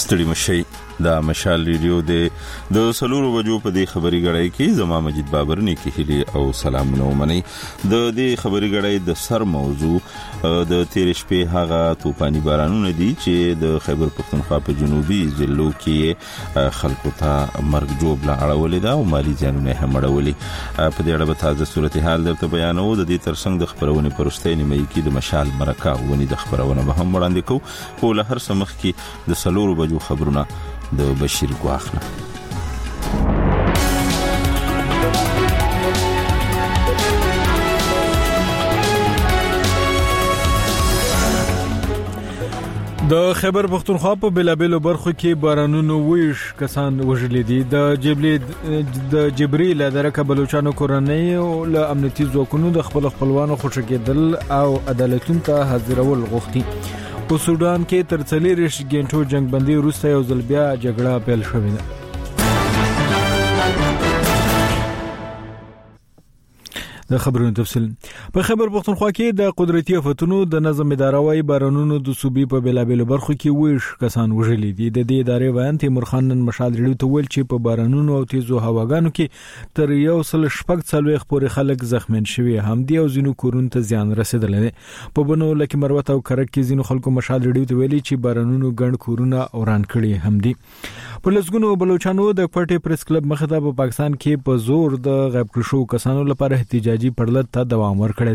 ستړي مشي دا مشال ریډیو د سلورو بجو په دې خبري غړای کې زما مجید بابر نه کې هلي او سلامونه ومني د دې خبري غړای د سر موضوع د تیر شپې هغه توپاني بارانونه دي چې د خیبر پختونخوا په جنوبي ضلعو کې خلکو ته مرګ جوړ لا اړولې دا او مالی ځانونه هم اړولې په دې اړه به تازه صورتحال درته بیانو د دې ترڅنګ د خبرونه پرستۍ نیمه کې د مشال مرکه ونی د خبرونه به هم وړاندې کوو په لهر سمخ کې د سلورو بجو خبرونه د بشیر ګواخنه د خیبر پختونخوا په بلابلو برخو کې بارانونو ویش کسان وژلي دي د جبري له درکه بلوچستان کورنۍ او له امنیتي ځواکونو د خپلوانو خوشکېدل او عدالتونو ته حاضرول غوښتي په سودان کې تر 40 غنټو جنگ بندي وروسته یو ځل بیا جګړه پیل شوې ده. د خبرونو تفصیل په خیبر پختونخوا کې د قدرتي آفتونو د نظم اداره وايي بارانونو د صوبې په بلابلو برخو کې ویش کسان وژلي دي. د دې ادارې بیان تیمور خان نن مشال ریډیو ته ویل چې په بارانونو او تیزو هواګانو کې تر 140 پورې خلک زخمین شوي هم دي او ځینو کورونو ته زیان رسیدلی دی. په بنو لکه مروت او کرک کې ځینو خلکو مشال ریډیو ته ویلي چې بارانونو ګڼ کورونه وران کړي هم دي. په لسګونو بلوچستانو د کوټې پریس کلب مخه په پاکستان کې په زور د غیب کړو شو کسانو لپاره احتجاجي پړلت ته دوام ورکړی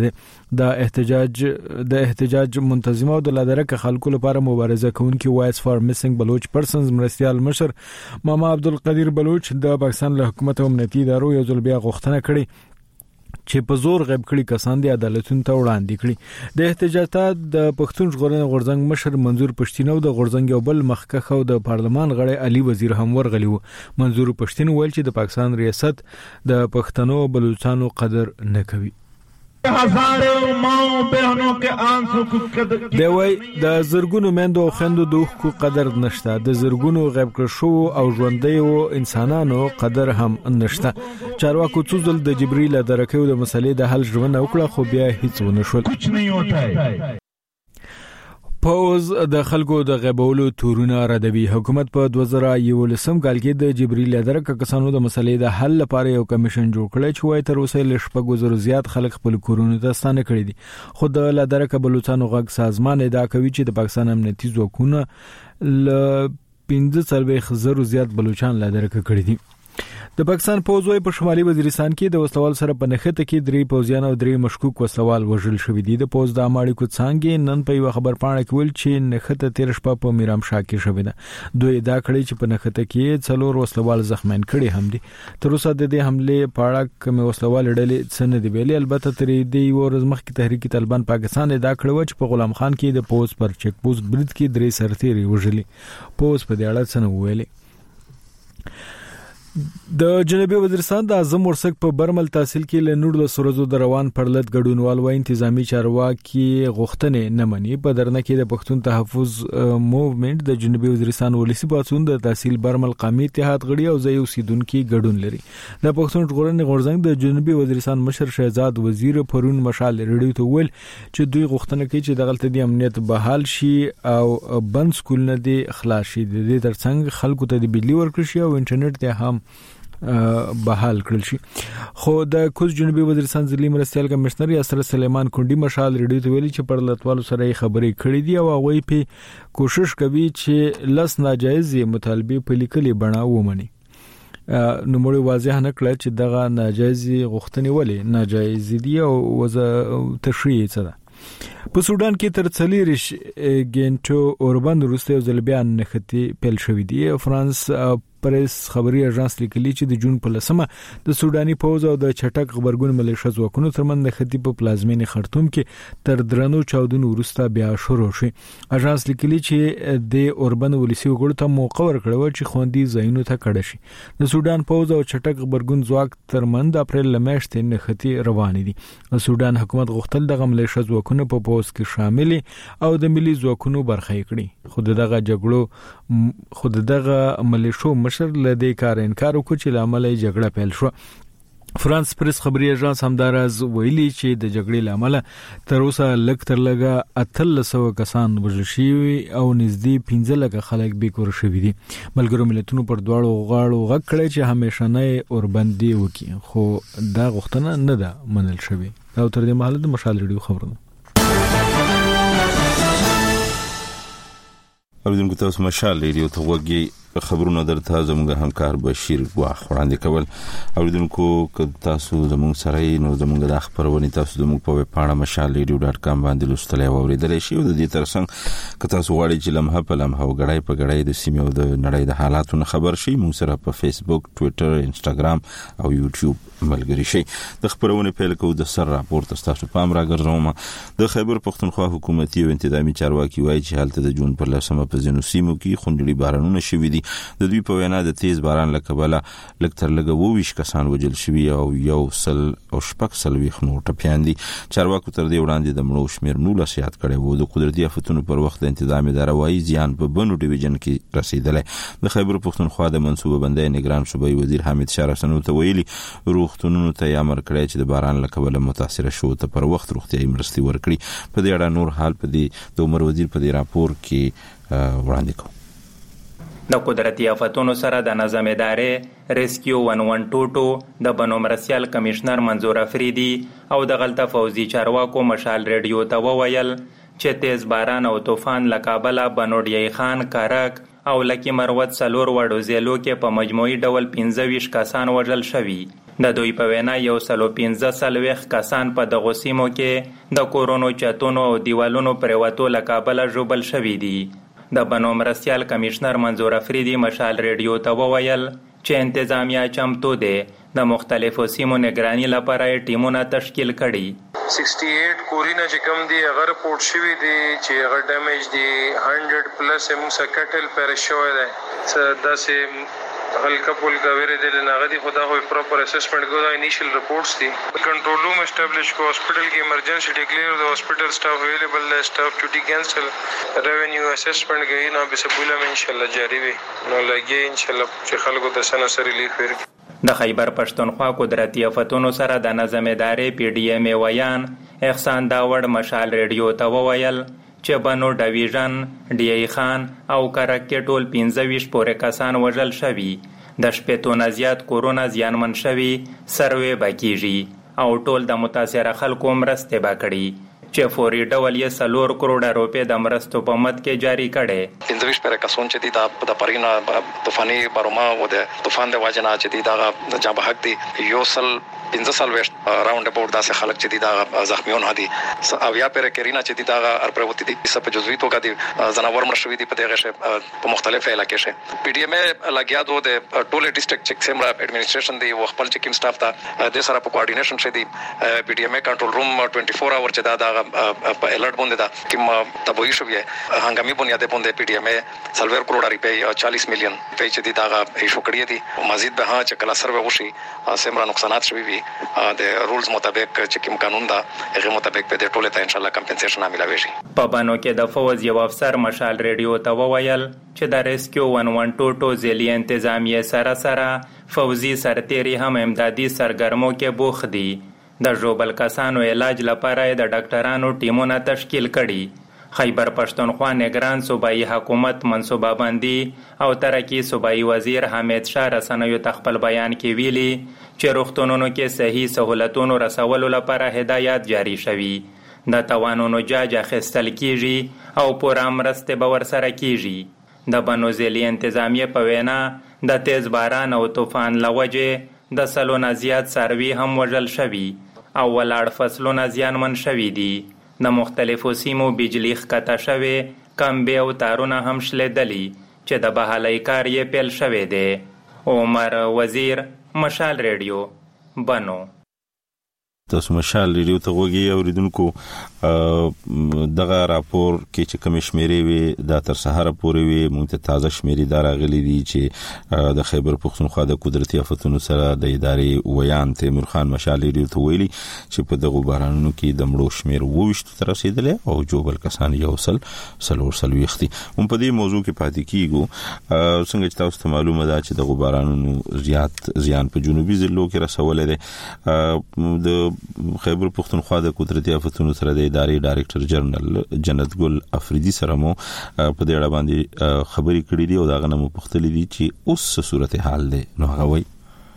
دی. د احتجاج منتظمه او د لادرکه خلکو لپاره مبارزه کوونکي وایس فار میسنګ بلوچ پرسنز مرستيال مشر ماما عبدالقدیر بلوچ د پاکستان له حکومت او امنیتي ادارو یو ځل بیا غوښتنه کړې چې په زور غیب کړي کسان د عدالتونو ته وړاندې کړي. د احتجاجات د پښتون ژغورنې غورځنګ مشر منظور پښتين او د غورځنګ یو بل مخکخ او د پارلمان غړی علي وزیر هم ورغلی وو. منظور پښتين ویل چې د پاکستان ریاست د پښتنو بلوچستانو قدر نه کوي. هزاروں ماؤں بہنوں کے آنسو کو قدر دی وای د زرګونو مندو او خويندو د حقوق قدر نشته، د زرګونو غیب کړ شو او ژوندۍ او انسانانو قدر هم نشته. چارواکو څوزل د جبريل درکو د مسلې د حل ژوند وکړه خو بیا هیڅ ونه شول. کچھ نہیں ہوتا ہے. پوز د خلکو د غیبولو تورونه ردوي. حکومت په 2011 کال کې د جبريل درکه کسانو د مسلې د حل لپاره یو کمیشن جوړ کړی چې وای تر اوسه لشپږ زره زیات خلک خپل کورونه ته ستانه کړی دي. خو د لادرکه بلوچستان غږ سازمان ادعا کوي چې د پاکستان امنیتي ځواکونه ل 15,000 زیات بلوچستان لادرکه کړی دي. د پاکستان پوځوي په شمالي وزیرستان کې د وسلوال سره په نخته کې 3 پوځیان او 3 مشکوک وسلوال وژل شوې دي. د پوځ د اماړي کو څنګه نن په یو خبر پاڼه کې ویل چې نخته 13 شپه په میرام شاه کې شوې ده. دوی دا کړی چې په نخته کې 4 وسلوال زخمین کړي هم دي. تر اوسه د دې حمله پاړه کوم وسلوال ډلې څنګه دی ویلي. البته تر دې ورځ مخکې تحریک طالبان پاکستان دا کړو چې په غلام خان کې د پوځ پر چیک پوسټ برید کې 3 سرتیري وژلي. پوځ په دې اړه څنګه ویلي. د جنوبي وزیرستان د اعظم ورسک په برمل تحصیل کې له 19 ورځو د روان پړلت ګډونوال و انتظامی چارواکي غوښتنې نه مني. په درنه کې د پښتون تحفظ موومېنټ د جنوبي وزیرستان ولسی پاتون د تحصیل برمل قومي اتحاد غړي او ځای اوسیدونکو ګډون لري. د پښتون ژغورنې غورځنګ د جنوبي وزیرستان مشر شهزاد وزیر پرون مشال ریډیو ته ویل چې دوی غوښتنه کوي چې د غلطۍ د امنیت بحال شي او بند سکولونه دي خلاص شي. د دې ترڅنګ خلکو ته د بجلی ورکړي شي او انټرنیټ ته هم بحال کړل شي. خو د کوز جنوبي وزیرستان ځلې مرستيال کمشنر یاسر سلیمان کونډي مشال ریډیو ته ویلي چې پړلتوالو سره خبرې کړې دي او هغه په کوشش کوي چې لس ناجایز مطالبه په لیکلي بڼه ومني. نو موږ واضح نه کړل چې دغه ناجایز غوښتنې ولې ناجایز دي او تشریح څه ده. په سودان کې تر 40 غنټو اوربند روسته ځلبیان نختی پیل شوې دي. فرانس پریس خبري اژانس لیکلي چې د جون په لسمه د سوداني پوز او د چټک خبرګون ملیشیا ځواکونو ترمن د ختی په پلازمینې خرطوم کې تر درنو چاودنو وروسته بیا شروع شي. اژانس لیکلي چې د اوربند ولسی وګړو ته موقع ورکړو چې خوندي ځایونو ته کډه شي. د سودان پوز او چټک خبرګون ځواک ترمن د اپریل لمشتې نه ختی روان دي. سودان حکومت غوښتل د ملیشیا ځواکونو په پوز کې شامل او د ملي ځواکونو برخه کړي. خو دغه جګړو ملیشو مشر له دې کار انکار وکړ چې لامل یې جګړه پیل شو. فرانس پریس خبري اژانس همدارز ویلي چې د جګړې لامل تر اوسه لږ تر لږه 1300 کسان وژل شوي او نږدې 15 لک خلک بیکور شوي دي. ملګرو ملتونو پر دواړو غاړو غږ کړی چې همیشنه اوربندي وکړي، خو دا غوښتنه نه ده منل شوې. دا تر دې مهاله د مشال ریډیو خبرونه. اوریدونکو تاسو مشال ریډیو ته وګورئ. خبرونه درته زموږ همکار بشیر غواخ وړاندې کول. اوریدونکو که تاسو زموږ سره نو زموږ د خبرونه تاسو زموږ په ویب پاڼه mashalradio.com باندې لوستلای او اوریدلای شئ. د دې ترڅنګ که تاسو غواړئ چې لمحه په لمحه وګړای په غړای د سیمې او د نړۍ د حالاتو خبر شئ، موږ سره په فیسبوک، ټوئیټر، انسټاګرام او یوټیوب ملګری شئ. د خبرونه پیل کوو د سر راپور تاسو پام راګرځوم. د خیبر پختونخوا حکومتي او انتظامی چارواکي وایي چې حالت د جون پر 10 په ځینو سیمو کې خونډړي بارانونه شوي دي. د دوی په وینا د تیز باران له کبله لږ تر لږه 22 کسان وژل شوي او 140 نور ټپيان دي. چارواکو تر دې وړاندې د مړو شمېر 19 یاد کړی وو. د قدرتي آفتونو پر وخت د انتظامی اداره وايي زیان په بنو ډیویژن کې رسیدلی. د خیبر پختونخوا د منصوبه بندۍ نگران صوبایي وزیر حمید شارسنو ته ویلي روغتونونو ته امر کړی چې د باران له کبله متاثر شو ته پر وخت روغتيایي مرستې ورکړي. په دې اړه نور حال په دې د عمر وزیر په دې راپور کې وړاندې کوي. د قدرتي آفتونو سره د نظم ادارې ریسکیو 112 د بنو مرسیال کمشنر منظور افریدي او د غلطه فوزي چارواکو مشال ریډیو ته وویل چې تیز باران او طوفان له کابله بنوډیای خان، کارک او لکی مروت سلور وړو ضلعو کې په مجموعي ډول 15 کسان وژل شوي. د دوی په وینا 115 کسان په دغو سیمو کې د کورونو چتونو او دیوالونو پرېوتو له کابله ژوبل شوي دي. د بنو مرسیال کمشنر منظور افریدي مشال ریډیو ته وویل چې انتظامیه چمتو دی د مختلفو سیمو نگرانی لپاره ټیمونه تشکیل کړي. 68 کورونه چې کوم دي هغه رپورټ شوي دي چې هغه ډیمیج دي. 100 پلس موږ سکټل پیرش شوی دی. داسې هلکا پولکا ویری دل ناغدي خدا خو پراپر اسسمنٹ کو دا انیشل رپورٹس دي. کنټرول روم اسټابلیش کو هاسپټل کې ایمرجنسي ډیکلیئر د هاسپټل سټاف اویلیبل دی. سټاف ډیوټي کینسل. ریونیو اسسمنٹ کوي نو به سبوله ان شاء الله جاری وي. نو لګي ان شاء الله چې خلکو ته سن سره ریلیف ورکړي. د خیبر پښتونخوا قدرتي آفتونو سره د نظم ادارې پی ډی ایم ویان احسان داوړ مشال ریډیو ته وویل چې بنو ډیویژن، ډی خان او کرک کې ټول 15 پورې کسان وژل شوي. د شپېتو نه زیات کورونه زیانمن شوي، سروې به کیږي او ټول د متاثره خلکو مرستې به کړي چې فوري ډول یې 4 کروڑه روپۍ د مرستو په مد کې جاری کړي. 15 پر کسان چې دي د پرینا طوفاني باروما او د طوفان د واجنا چې دي د جنب حق دي 15 راوند اباوت داسې خلک چې دي دا زخمیون هدي او یا پر کرینا چې دي دا ارپروتی دي سپ جزوی تو کا دي زناور مرشوي دي په دغه شه په مختلفه علاقې شه. پی ډی ایم لګیا دوه د ټوله ډیسټریکټ چک سیمرا اډمنستریشن دی او خپل چکیم سټاف ته د سره په کوارډینیشن شه دي. پی ډی ایم کنټرول روم 24 اور چې دا په الرټ باندې دا کوم تبوی شوی هنګامي بنیاد باندې پی ډی ایم 40 کروڑ روپۍ 40 میلیون په چې دي دا ایشو کړی دي. مزید به ها چې کلا سروي وشي سیمرا نقصانات شوی وي د رولز مطابق چې کوم قانون دا هغه مطابق په دې ټوله ته ان شاء الله کمپنسیشن ملوي شي. په بانو کې د فوز یو افسر مشال ریډیو ته وویل چې د ریسکیو 112 ځلې انتظامیه سره فوزي سرتيري هم امدادي سرګرمو کې بوخ دي. د ژوبل کسانو علاج لپاره د ډاکټرانو ټیمونه تشکیل کړي. خیبر پښتونخوا نگران صوبایي حکومت منصوبه بندي او ترقی صوبایي وزیر حمید شاه رسنیو تخپل بیان کې ویلي چې روغتونونو کې صحیح سہولتونو رسولو لپاره هدایات جاری شوي. د توانونو جاج اخیستل کیږي او پوره مرستې به ورسره کیږي. د بنو ضلعي انتظامیه په وینا د تیز باران او طوفان له وجې د 100 نه زیات څاروي هم وژل شوي او ولاړ فصلونه زیانمن شوي دي. د مختلفو سیمو بجلی ښکته شوې، کمبې او تارونه هم شلیدلي چې د بحالۍ کار یې پیل شوی دی. عمر وزیر، مشال ریډیو، بنو. تاسو مشال ریډیو ته وګورئ اوریدونکو دغه راپور کې چې کوم شمیرې وي د تر سهار پورې وي مونږ ته تازه شمیرې دراغلي دي چې د خیبر پختونخوا د قدرتي آفتونو سره د ادارې ویان تیمور خان مشال ریډیو ته ویلي چې په دغه بارانونو کې د مړو شمیر 22 تر رسیدلې او جوبل کسان یو سل وختي هم په دې موضوع کې پاتې کیږو څنګه چې تاسو ته معلومه ده چې دغه بارانونو زیات زیان په جنوبي ضلعو کې رسولې ده د خیبر پختونخوا د قدرتي آفتونو سره د ادارې ډایریکټر جنرال جنت ګل افریدي سره مو په دې اړه باندې خبرې کړې دي او دا غنمو پختلې دي چې اوس صورتحال ده نو هغه وایي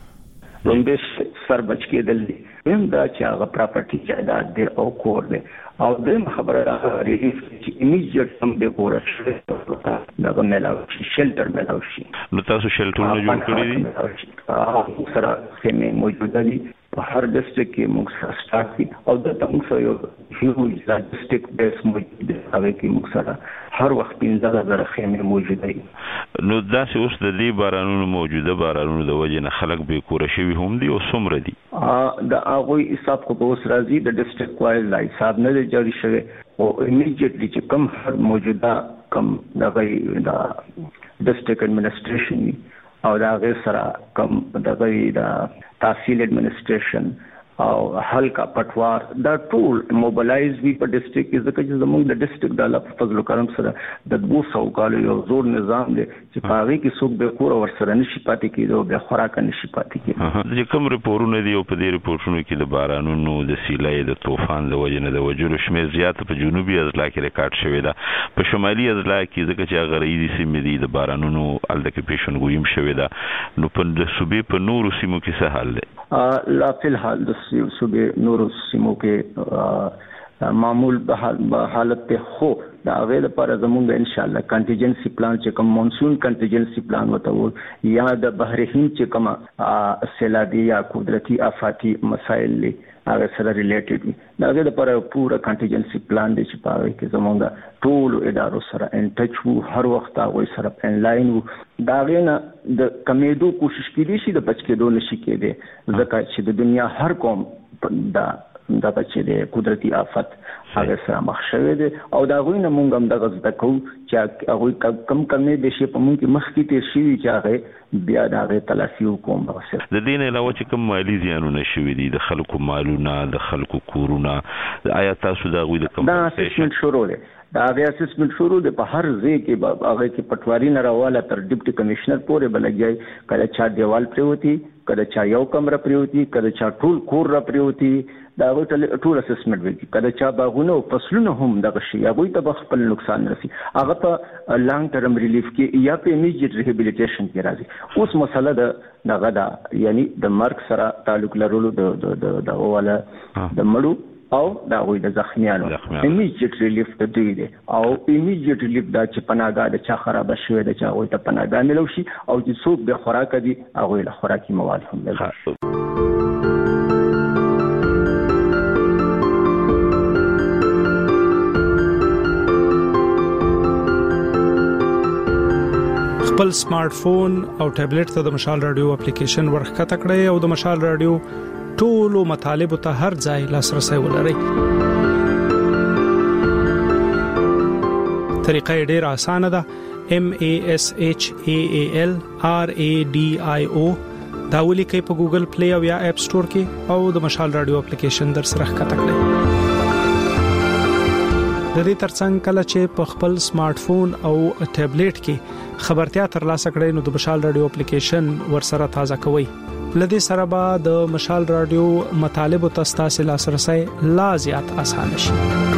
لومبه سر بچ کېدل دي هم دا چې هغه پراپرټي جایداد دی او کور دی او د خبره راغلي چې ایمیډیټ هم د کور شي دا ملاو شي شلټر ملاو شي نو تاسو شلټرونه جوړ کړی دي سره خیمه موجوده دي په هر ډیسټریکټ کې موږ سره سٹارټ کی او د تاسو یو هیوج لاجستیک بیس موجود دی هغه کې موږ سره هر وخت 15000 خیمه موجوده دي نو دا چې اوس د دې بارانونو موجوده بارانونو د وجې نه خلک به کور شوي هم دي او څومره دي دا هغه حساب کو اوس راځي د ډیسټریکټ وایز لا حساب نه جاری شوی او ایمیډیټلی چې کم هر موجوده کم دغه د ډیسټریکټ ایڈمنسټریشن او دا غیر سره کم دغه د تحصیل ایڈمنسټریشن او هلکا پټوار دا ټول موبلایز وی په ډیسټریکټ کې ځکه چې زموږ د ډیسټریکټ د الله فضل کرم سره د 200 کالو یو زور نظام دی چې پاره کې څوک به کور ور سره نشي پاتې کېدو به خوراک نشي پاتې کېدو چې کوم ریپورتونه دی او په دې ریپورتونو کې د بارانونو د سیلۍ د طوفان د وجې نه د وجلو شمیر زیات په جنوبي اضلاع کې ریکارډ شوی دا په شمالي اضلاع کې ځکه چې غربي سیمې دي د بارانونو الته پیشن ګویم شوی دا نو په د صوبې په نورو سیمو کې څه حال دی لا فی الحال د صوبې نورو سیمو کې معمول به حالت ته خو دا غیر لپاره زموږ ان شاء الله کنټینجنسي پلان چې کوم مونسون کنټینجنسي پلان وته یا د بحر هند چې کوم سیلابي یا قدرتي آفاتي مسایل لري هغه سره ریلیټډ وي دا غیر لپاره پورا کنټینجنسي پلان دی چې پاره کې زموږ ټول ادارو سره ان ټچ وو هر وخت هغه سره ان لاین وو دا غینه د کمیدو کوشش کړي شي د بچ کېدو نشي کېده ځکه چې د دنیا هر قوم دا چې د قدرتي آفت هغه سره مخ شوی دی او دا غوینه مونږ هم د غزد کو چې هغه کم د شي په مونږ کې مخ کې تیر شي چې هغه بیا د هغه تلافي کوم واسه د دین علاوه چې کوم مالی زیانونه شوي دي د خلکو مالونه د خلکو کورونه آیا تاسو دا غوې د کوم دا اسسمنت شروع دی دا غیا اسسمنت شروع دی په هر ځای کې هغه کې پټواری نه راواله تر ډیپټي کمشنر پورې بلګي کله چا دیوال پریوتی کله چا یو کمره پریوتی کله چا ټول کور را پریوتی دا ټول اسسمنت وکړي کله چا باغونه او فصلونه هم دغه شي هغه ته خپل نقصان رسي هغه په لانګ ټرم ریلیف کې یا په ایمیډیټ ریهابیلیټیشن کې راځي اوس مسله دغه دا یعنی د مرګ سره تعلق لرلو د اوله د مړو او دا وې د زخمیانو ایمیډیټ ریلیف د دوی دی او ایمیډیټ ریلیف دا چې پناهګاه د چا خراب شوی د چا وې ته پناهګاه ملو شي او چې څوک به خوراک دي هغه له خوراکي مواد هم لري خپل سمارټ فون او ټابلیټ ته د مشال رادیو اپلیکیشن ورخته کړئ او د مشال رادیو ټولو مطالب ته هر ځای لاسرسي ولرئ. طریقه ډېره اسانه ده. MASHAAL RADIO دا ولیکئ په ګوګل پلی او یا اپ سٹور کې او د مشال رادیو اپلیکیشن در سره ښکته کړئ. د دې ترڅنګ کله چې په خپل سمارټ فون او ټابلیټ کې خبرتیا ترلاسه کړئ نو د مشال رادیو اپلیکیشن ورسره تازه کوئ. لدې سره به د مشال رادیو مطالب او تاسو لاسرسي لا زیات آسان شي.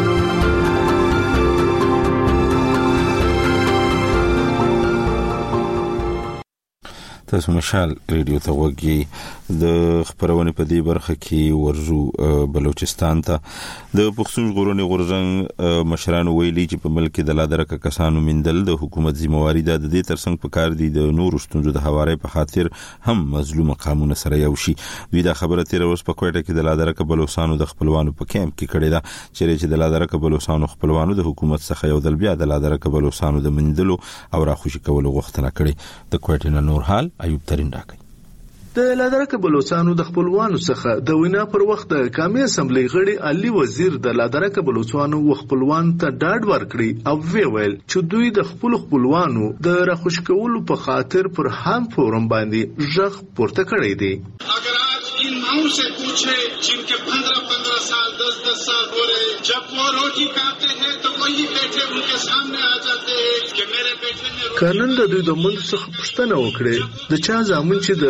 تاسو مشال ریډیو ته وګورئ د خبرونه په دې برخه کې ورزو بلوچستان ته د پښتون ژغورنې غورځنګ مشرانو ویلي چې په ملک د لادرکه کسانو مندل د حکومت ذمہواری ده. د دې ترڅنګ په کار دي د نور شتونزو د حوارې په خاطر هم مظلوم قانون سره یو شي. دوی دا خبره تیر ورځ په کوټه کې د لادرکه بلوچستانو د خپلوانو په کیمپ کې کړې ده چې د لادرکه بلوچستانو خپلوانو د حکومت څخه یو ځل بیا د لادرکه بلوچستانو د مندلو او راخوشي کولو غوښتنه کړې. د کوټه نور حال ایوب ترين راکړي. د لادرکه بلوچستانو د خپلوانو څخه د وینا پر وخت د قومي اسمبلی غړي علي وزیر د لادرکه بلوچستانو خپلوان ته ډاډ ورکړي او ویل چې دوی د خپلوانو د راخوش کولو په خاطر پر هم فورم باندې ژغ پورته کړی دی. اگر आज इन माओं से पूछे जिनके 15-15 साल 10-10 साल हो रहे, जब वो रोटी खाते हैं तो वही बेटे उनके सामने आ जाते हैं कि मेरे बेटे ने قانون د دوی د مند څخه پوښتنه وکړي د چا زامن چې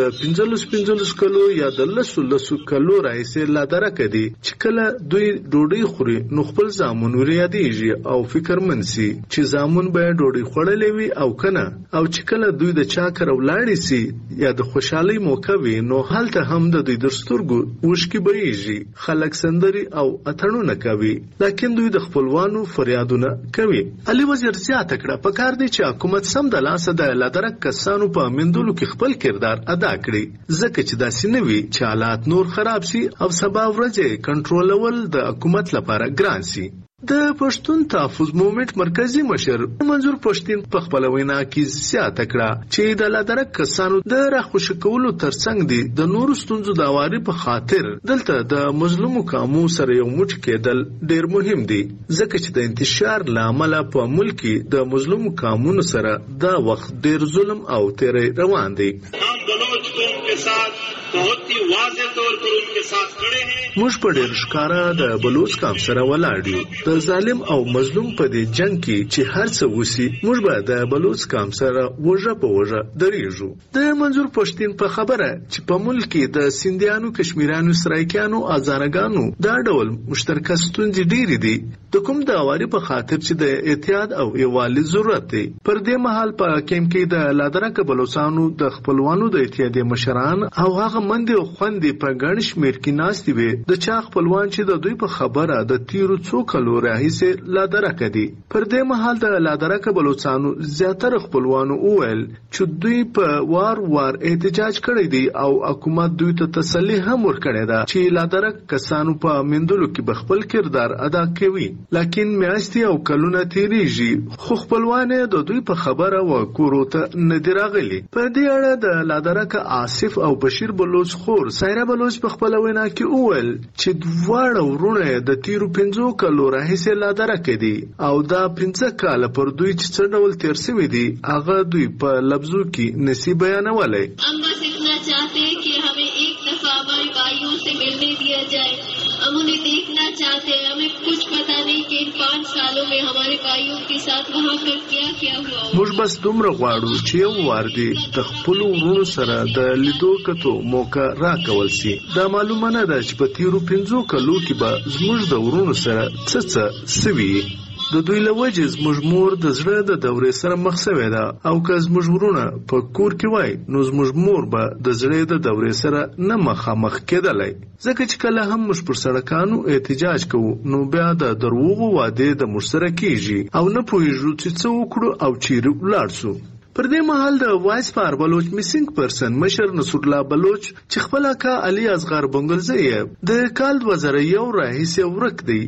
د 15 کلو یا د 10 کلو راځي لادرکه دي چې کله دوی ډوډۍ خوري نو خپل زامن ورياديږي او فکرمن سي چې زامن به ډوډۍ خورلې وي او کنه او چې کله دوی د چا کر ولاړی سي یا د خوشحالي موقع وي نو هلته هم د دوی درستورګو وشکي بریږي خلک سندري او اتړونه کوي لکه دوی د خپلوانو فریادونه کوي. علي وزیر زیاته کړه په کار دی چې حکومت سم د لاسه د لادرک کسانو په مندلو کې خپل کردار ادا کړي ځکه چې داسې نه وي چې حالات نور خراب سي او سبا ورځې کنټرولول د حکومت لپاره ګران سي. د پښتون تحفظ موومېنټ مرکزی مشر منظور پښتين په خپل وینا کې زیاته کړه چې د لادرک کسانو د راخوش کولو ترڅنګ دي د نور ستونزو د اواري په خاطر دلته د مظلومو قومو سره یو موټ کېدل ډیر مهم دي ځکه چې د انتشار لامل په ملک د مظلومو قومونو سره دا وخت ډیر ظلم او تیرې روان دي. بلوچ قوم के साथ बहुत ही वाज़ेह तौर पर उनके साथ खड़े हैं. موږ په ډیر ښکارا د بلوچ قوم سره ولاړ یو د ظالم او مظلوم په دې جنگ کې چې هر څه وسی موږ به د بلوچ قوم سره وژه په وژه درېږو. د منظور پښتين په خبره چې په ملک کې د سیندیانو کشمیرانو سرایکانو ازارګانو دا ډول مشترک ستونزې ډېرې دي د کوم د اواري په خاطر چې د احتیاط او یووالي ضرورت دی. پر دې مهال په کیم کې د لادرکه بلوچستانو د خپلوانو د اتحادیې مشران او هغه مندي او خوندې په ګڼ شمېر کې ناستې وي د چا خپلوان چې د دوی په خبره د تیرو څو کلو راهیسې لادرکه دي. پر دې مهال د لادرکه بلوچستانو زیاتره خپلوانو وویل چې دوی په وار احتجاج کړی دی او حکومت دوی ته تسلي هم ورکړې ده چې لادرک کسانو په مندلو کې به خپل کردار ادا کوي لکن میاشتې او کلونه تیریږي خو خپلوان د دوی په خبره و کورو ته نه دی راغلي. په دې اړه د لادرکه آصف او بشیر بلوچ خور سایره بلوچ په خپل وینا کې وویل چې دواړه ورونه د تیرو 15 کلو راهیسې لادرکه دي او دا 15 کال پر دوی چې څه ډول تیر شوی دي هغه دوی په لفظو کې نسی بیانولای. हम बस इतना चाहते हैं कि हमें एक दफा हमारे भाइयों से मिलने दिया जाए. हम उन्हें देखना चाहते हैं. हमें कुछ पता नहीं कि इन 5 सालों में हमारे भाइयों के साथ वहाँ पर क्या हुआ. موږ بس دومره غواړو چې یو وار دی د خپل ورونو سره د لیدو کتو موقع راکول سي. دا معلومه نه ده چې په تیرو 15 کلو کې به زموږ د ورونو سره څه سوي. د دوی له وجې زموږ مور د زړه د دورې سره مخ شوې ده او که زموږ ورونه په کور کې وای نو زموږ مور به د زړه د دورې سره نه مخامخ کېدلای ځکه چې کله هم موږ پر سړکانو احتجاج کوو نو بیا د دروغو وعده د موږ سره کیږي او نه پوهیږو چې څه وکړو او چیرې ولاړ شو. پر دې مهال د وایس فار بلوچ میسنګ پرسن مشر نصر الله بلوچ چې خپل اکا علي اصغر بنگلزی د کال 2001 راهیسې ورک دی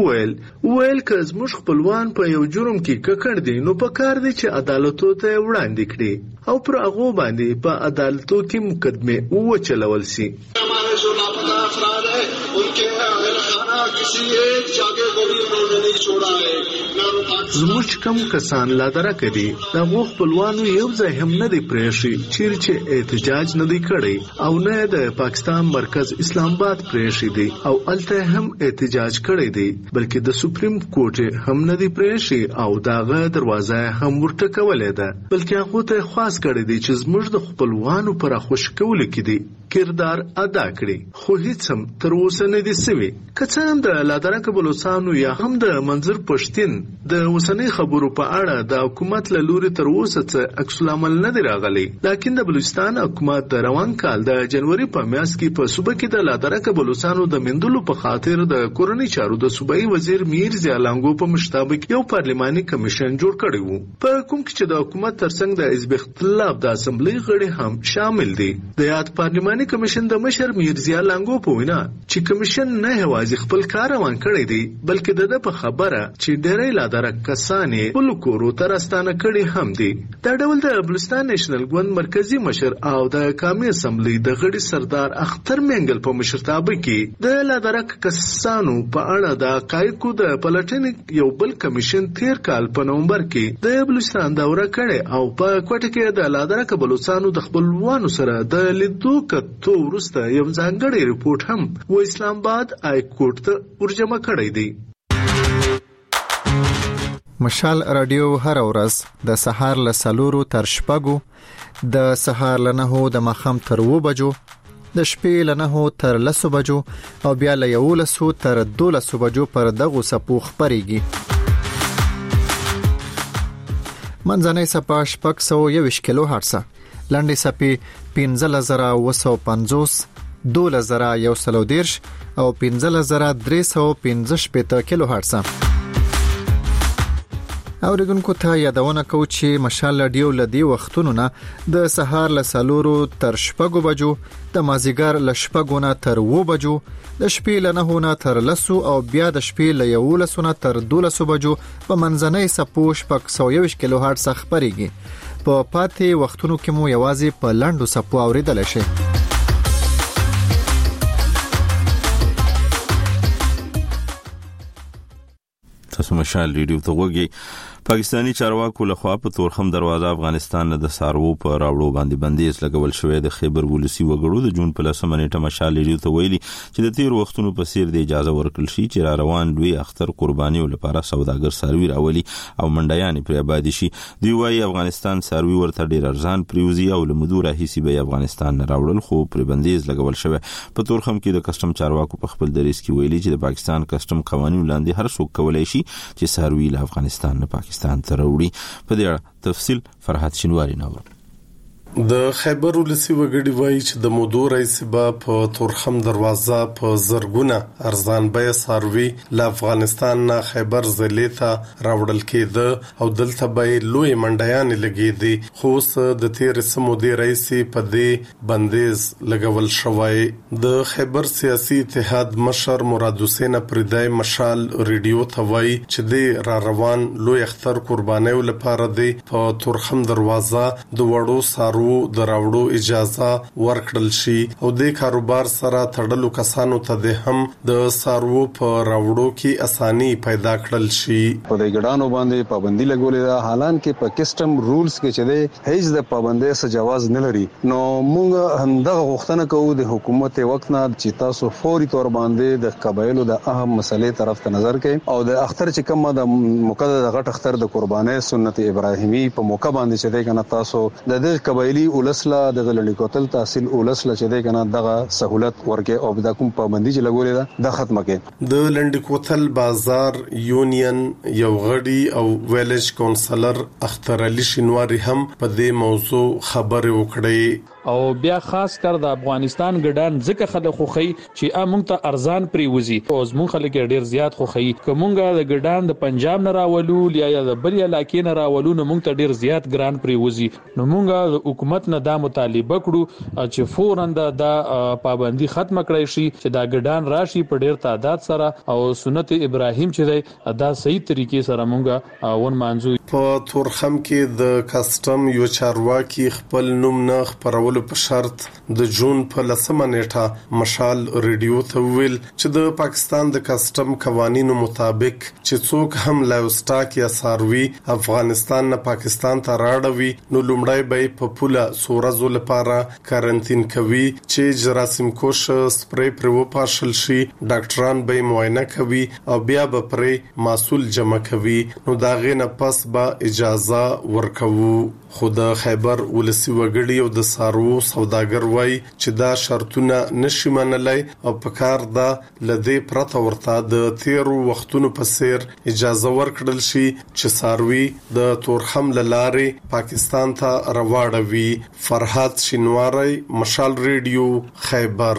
وویل که زموږ خپلوان په یو جرم کې ککړ دي نو په کار دی چې عدالتو ته وړاندې کړي او پر هغه باندې په عدالتو کې مقدمه وچلول سي. زموږ کم کسان لادرکه دي دغه خپلوانو یو ځای هم نه دی پریښی چیرې چې احتجاج نه دی کړی او نه د پاکستان مرکز اسلام آباد پریښی دی او الته هم احتجاج کړی دی بلکې د سپریم کورټ هم نه دی پریښی او داغه دروازه هم ورټکولې ده بلکې هغه ته خاص کړی دی چې زموږ د خپلوانو پر خوش کول کې دی کردار ادا کړي خو هیڅ هم تر اوسه نه دي سوي. که څه هم د لادرکه بلوچستانو یا هم د منظور پښتين د اوسنۍ خبرو په اړه د حکومت له لوري تر اوسه څه عکس العمل نه دی راغلی لکن د بلوچستان حکومت د روان کال د جنوري په میاشت کې په صوبه کې د لادرکه بلوچستانو د مندلو په خاطر د کورنۍ چارو د صوبایي وزیر میر زیالانګو په مشتبه یو پارلماني کمیشن جوړ کړی وو په کوم کې چې د حکومت ترڅنګ د حزب اختلاف د اسمبلی غړي هم شامل دي. د یاد پارلماني قوانینو کمیشن د مشر میرزیا لانګو په وینا چې کمیشن نه هوازي خپل کار روان کړی دی بلکې د په خبره چې ډېرې لادرک کسانې په لکورو ترستانه کړي هم دي. دا ډول د بلوچستان نېشنل ګوند مرکزی مشر او د قومي اسمبلی د غړي سردار اختر منګل په مشرتابه کې د لادرک کسانو په اړه د قایقو د پلټنې یو بل کمیشن تیر کال په نومبر کې د بلوچستان دوره کړي او په کوټه کې د لادرک بلوچستانو د خپلوانو سره د لیدو کتو وروسته یو ځانګړی ریپورت هم و اسلام آباد های کورټ ته ورجمع کړی دی. مشال رادیو هر ورځ د سهار له 4 تر 6 د سهار له 9 د ماښام تر 2 بجو د شپې له 9 تر 10 بجو او بیا له 11 تر 12 بجو پر دغه سپو خبريږي. منځنۍ سپا 621 کیلو هرتز، لنډې سپې 15950، 12110 او 15315 کیلو هرتز. اوریدونکو ته یادونه کو چې مشال رادیو لدی وختونو نه د سهار له 4 تر 6 بجو، د مازیګر له 6 نه تر 2 بجو، د شپې له 9 نه تر 10 او بیا د شپې له 11 نه تر 12 بجو په منځنۍ سپو 621 کیلو هرتز خبريږي. په پاتې وختونو کې مو یوازې په لنډو سپو اوریدل شي. تاسو مشال ریډیو ته وګورئ. پاکستانی چارواکو له خوا په تورخم دروازه افغانستان نه د سارو په راوړو باندې بندیز لګول شوې د خیبر ولسی وګړو د جون په 10 نیټه مشال ریډیو ته ویلي چې د تیر وختونو په سیر د اجازه ورکړل شي چې را روان لوی اختر قربانیو لپاره سوداګر ساروی راولي او منډیان پر آباد شي. دوی وايي افغانستان ساروی ورته ډیر ارزان پریوزي او له مدور هیڅ به افغانستان نه راوړل خو پر بندیز لګول شوی. په تورخم کې د کسٹم چارواکو په خپل دریس کې ویلي چې د پاکستان کسٹم قوانینو لاندې هر څوک کولای شي چې ساروی له افغانستان نه پاکستان ته راوړي. په دې تفصیل فرحت شینواری نو د خیبر ولسی وګړي وایي چې د مودو رئیس با په تورخم دروازه په زرګونه ارزان بیه ساروی له افغانستان نه خیبر ضلع ته راوړل کېده او دلته به لوی منډیان لګېدي خو د تیر سمودي رئیس په دې بندیز لګول شوی. د خیبر سیاسي اتحاد مشر مراد حسین پردای مشال ریډیو ته وایي چې د را روان لوی اختر قربانیو لپاره دی په تورخم دروازه د وړو سارو د راوړو اجازه ورکړل شي او د کاروبار سره تړلو کسانو ته د هم د سارو په راوړو کې اساني پیدا کړل شي. په دې ګډانو باندې پابندي لګولې ده، حالان کې په کسٹم رولز کې چې ده هیڅ د پابندۍ څخه جواز نه لري. نو موږ همدغه غوښتنه کوو د حکومت وخت نه چې تاسو فوري تور باندې د قبایلو د اهم مسلې طرف ته نظر کړئ او د اختر چې کومه د مقدس غټ اختر د قربانۍ سنت ابراهیمی په موقع باندې چې ده کنه تاسو د دې قبایلی ولسله د غلړی کوتل تحصیل ولسله چې ده کنه دغه سہولت ورکه او د کوم پابندي چې لګولې ده د ختمه کړي. د لنډی کوتل بازار یونین یو غړي او ویلج کونسلر اختر علي شینواری هم په دې موضوع خبرې وکړې او بیا خاص کر د افغانستان ګډان ځکه خلک خوخی چې امونږ ته ارزان پریوزي او زمون خلک ډیر زیات خوخی کومګه د ګډان د پنجاب نه راولو یا د بل علاقې نه راولو نو مونږ ته ډیر زیات ګران پریوزي. نو مونږه د حکومت نه دا مطالبه کړو چې فوراً د پابندي ختم کړی شي چې دا ګډان راشي په ډیر تعداد سره او سنت ابراهیم چې دی دا صحیح طریقې سره مونږه ون مانځو. په تورخم کې د کسٹم یو چارواکي خپل نوم نه خبرول په شرط د جون په 10 نیټه مشال ریډیو ته ویل چې د پاکستان د کسٹم قوانینو مطابق چې څوک هم لایوسټاک یا ساروی افغانستان نه پاکستان ته راړوي نو لومړی به په پوله سورزو لپاره کارانتین کوي چې جراثیم کوش سپری پر وپاشل شي، ډاکټران به معاینه کوي او بیا به پرې محصول جمع کوي نو دا غینه پس به اجازه ورکوي. خو د خیبر ولسی وګړي او د سارو سوداګر وای چې دا شرطونه نشي منلای او په کار دا لدې پرته ورته د تیر وختونو په سیر اجازه ورکړل شي چې ساروی د تورخم لارې پاکستان ته راوړوي. فرحت شینواری، مشال ریډیو، خیبر.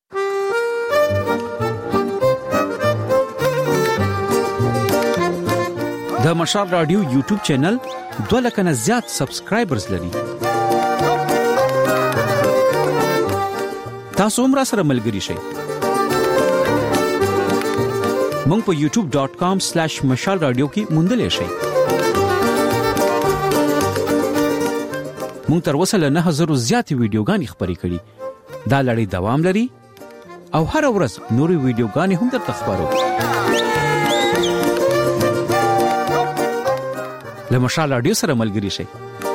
د مشال رادیو یوټیوب چینل 2 لک نه زیات سبسکرایبرز لري. تاسو هم راسره ملګري شئ. مونږ په youtube.com/مشال رادیو کې موندلې شئ. مونږ تر اوسه له 9000 زیاتې ویډیوګانې خپرې کړې. دا لړۍ دوام لري او هر ورځ نورې ویډیوګانې هم درته خبرو. له مشال رادیو سره ملګري شئ.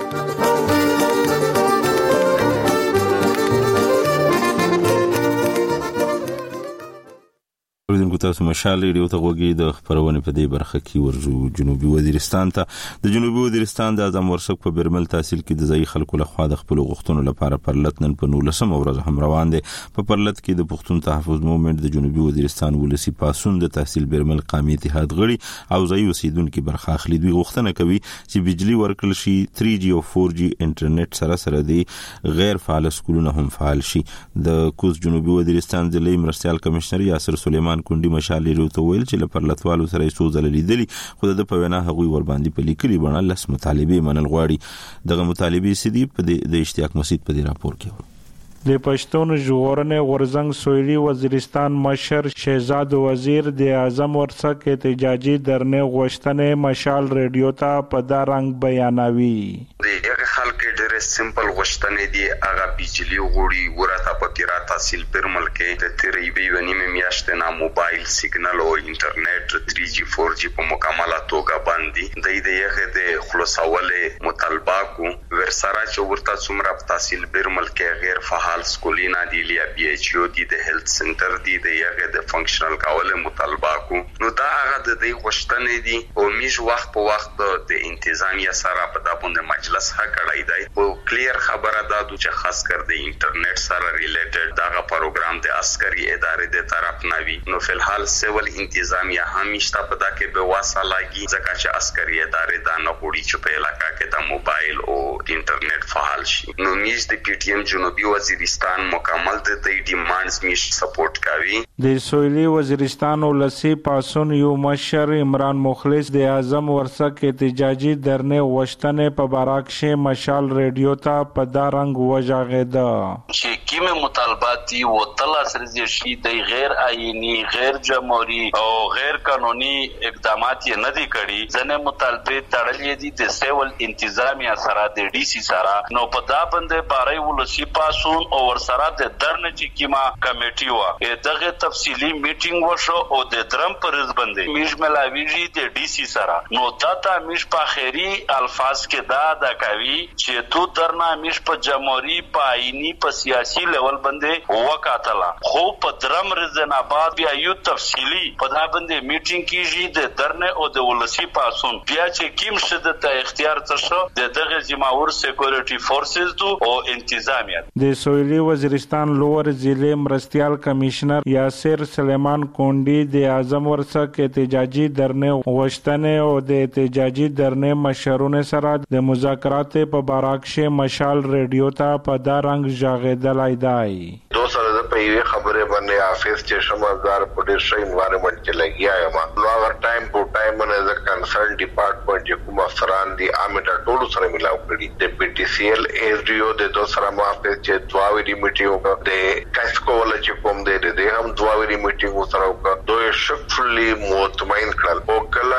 اوریدونکو تاسو مشال ریډیو ته غوږی د خبرونه په دې برخه کې ورجو جنوبي وزیرستان ته. د جنوبي وزیرستان د اعظم ورسک په برمل تحصیل کې د ځای خلکو لخوا د خپل غوښتنو لپاره پرلط نن په 19 ورځ هم روان دي. په پرلط کې د پښتون تحفظ موومېنټ د جنوبي وزیرستان ولسی پاسون د تحصیل برمل قومي اتحاد غړي او ځای اوسیدونکو برخه اخلي. دوی غوښتنه کوي چې بجلی ورکړل شي، 3G او 4G انټرنیټ سره دی غیر فعال سکولونه هم فعال شي. د کوز جنوبي وزیرستان ضلعي مرستيال کمشنر یاسر سلیمان کونډي مشال ریډیو ته ویل چې لپرلتوالو سره یې سوزل لیدلی، خو د په وینا هغوی ور باندې په لیکلي بڼه لس مطالبه منل غواړي. دغه مطالبه سدي په د اشتیاق مسجد په راپور کې د پښتون ژغورنې غورزنګ سویلي وزیرستان مشر شهزاد وزیر د اعظم ورسک احتجاجي درنه غوښتنې مشال ریډیو ته په دا رنګ بیانوي. دغه خلک ډېر سمپل غوښتنې دي، هغه بجلی غوړي ورته په تیرا تحصیل پر ملک د تقریبا ونیمه میاشتې نه موبایل سیګنال او انټرنیټ 3G 4G په مکمله توګه باندې د دې د خلاصولې مطالبه کو ورسره چې ورته څومره تحصیل پر ملک غیر فعال سکولینا دی لیا BHO دی د هیلث سنټر دی د یغه د فنکشنل کول مطالبه کو. نو دا هغه د دې غوښتنې دي او میش وخت په وخت د انتظامیه سره په دابونه مجلس ها کړای دی او کلیر خبره ده چې خاص کر د انټرنیټ سره ریلیټډ دا پروګرام د عسکري ادارې د طرف نوي. نو فلحال سیول انتظامیه همیشته په دا کې به واسه لاګي ځکه چې عسکري ادارې دا نه غوړي چې په علاقې کې د موبایل او انټرنیټ فعال شي. نو میش د PTM جنوبي وزیرستان مکمل د دې ډیمانډز میش سپورټ کوي. د سویلي وزیرستان ولسی پاسون یو مشر عمران مخلص د اعظم ورسک احتجاجي درنه غوښتنې په باراکشه مشال ریډیو ته په دا رنګ وژغېده چې کیمه مطالبات دي و تل سره شي د غیر آئینی، غیر جمهوری او غیر قانوني اقدامات یې نه دي کړي. ځنه مطالبه تړلې دي د سیول انتظامیه سره د DC سره. نو په دا باندې بارای ولسی پاسون او ورسره د درنه چې کیما کمیټي و دغه تفصیلی میټینګ وشو او د درم پرز باندې میش ملاویږي د DC سره. نو دا ته میش په خیری الفاظ کې دا کوي چې تو درنه میش په جمهوری په آئینی په سیاسي لیول باندې وکاتله، خو په درم رضنا بعد بیا یو تفصیلی په دا باندې میټینګ کیږي د درنه او د ولسی پاسون بیا چې کیم شته ته اختیار څه شو د دغه جمهور سکیورټي فورسز دو او انتظامیه. د سویلي وزیرستان لوور ضلع مرستيال کمشنر یاسر سلیمان کونډي د اعظم ورسک احتجاجي درنه غوښتنې او د احتجاجي درنه مشرونه سره د مذاکرات په باراکشه مشال ریډیو ته په دا رنګ ژغېدلای دی. دو سره د پیوي خبره باندې افیس چې شمازدار په ډیر شي انوایرنمنت کې لګیا یم. نو هغه ټایم په ټایم باندې د کنسرن ډپارټمنټ چې کوم افسران دي امټا ټول سره ملاو کړي. د PTCL ایډیو د دو سره مافه چې دواوی میټینګ د کاسکو ولا چې کوم دی د هم دواوی میټینګ سره وکړ. دوی شفلی مطمئن کړل او کله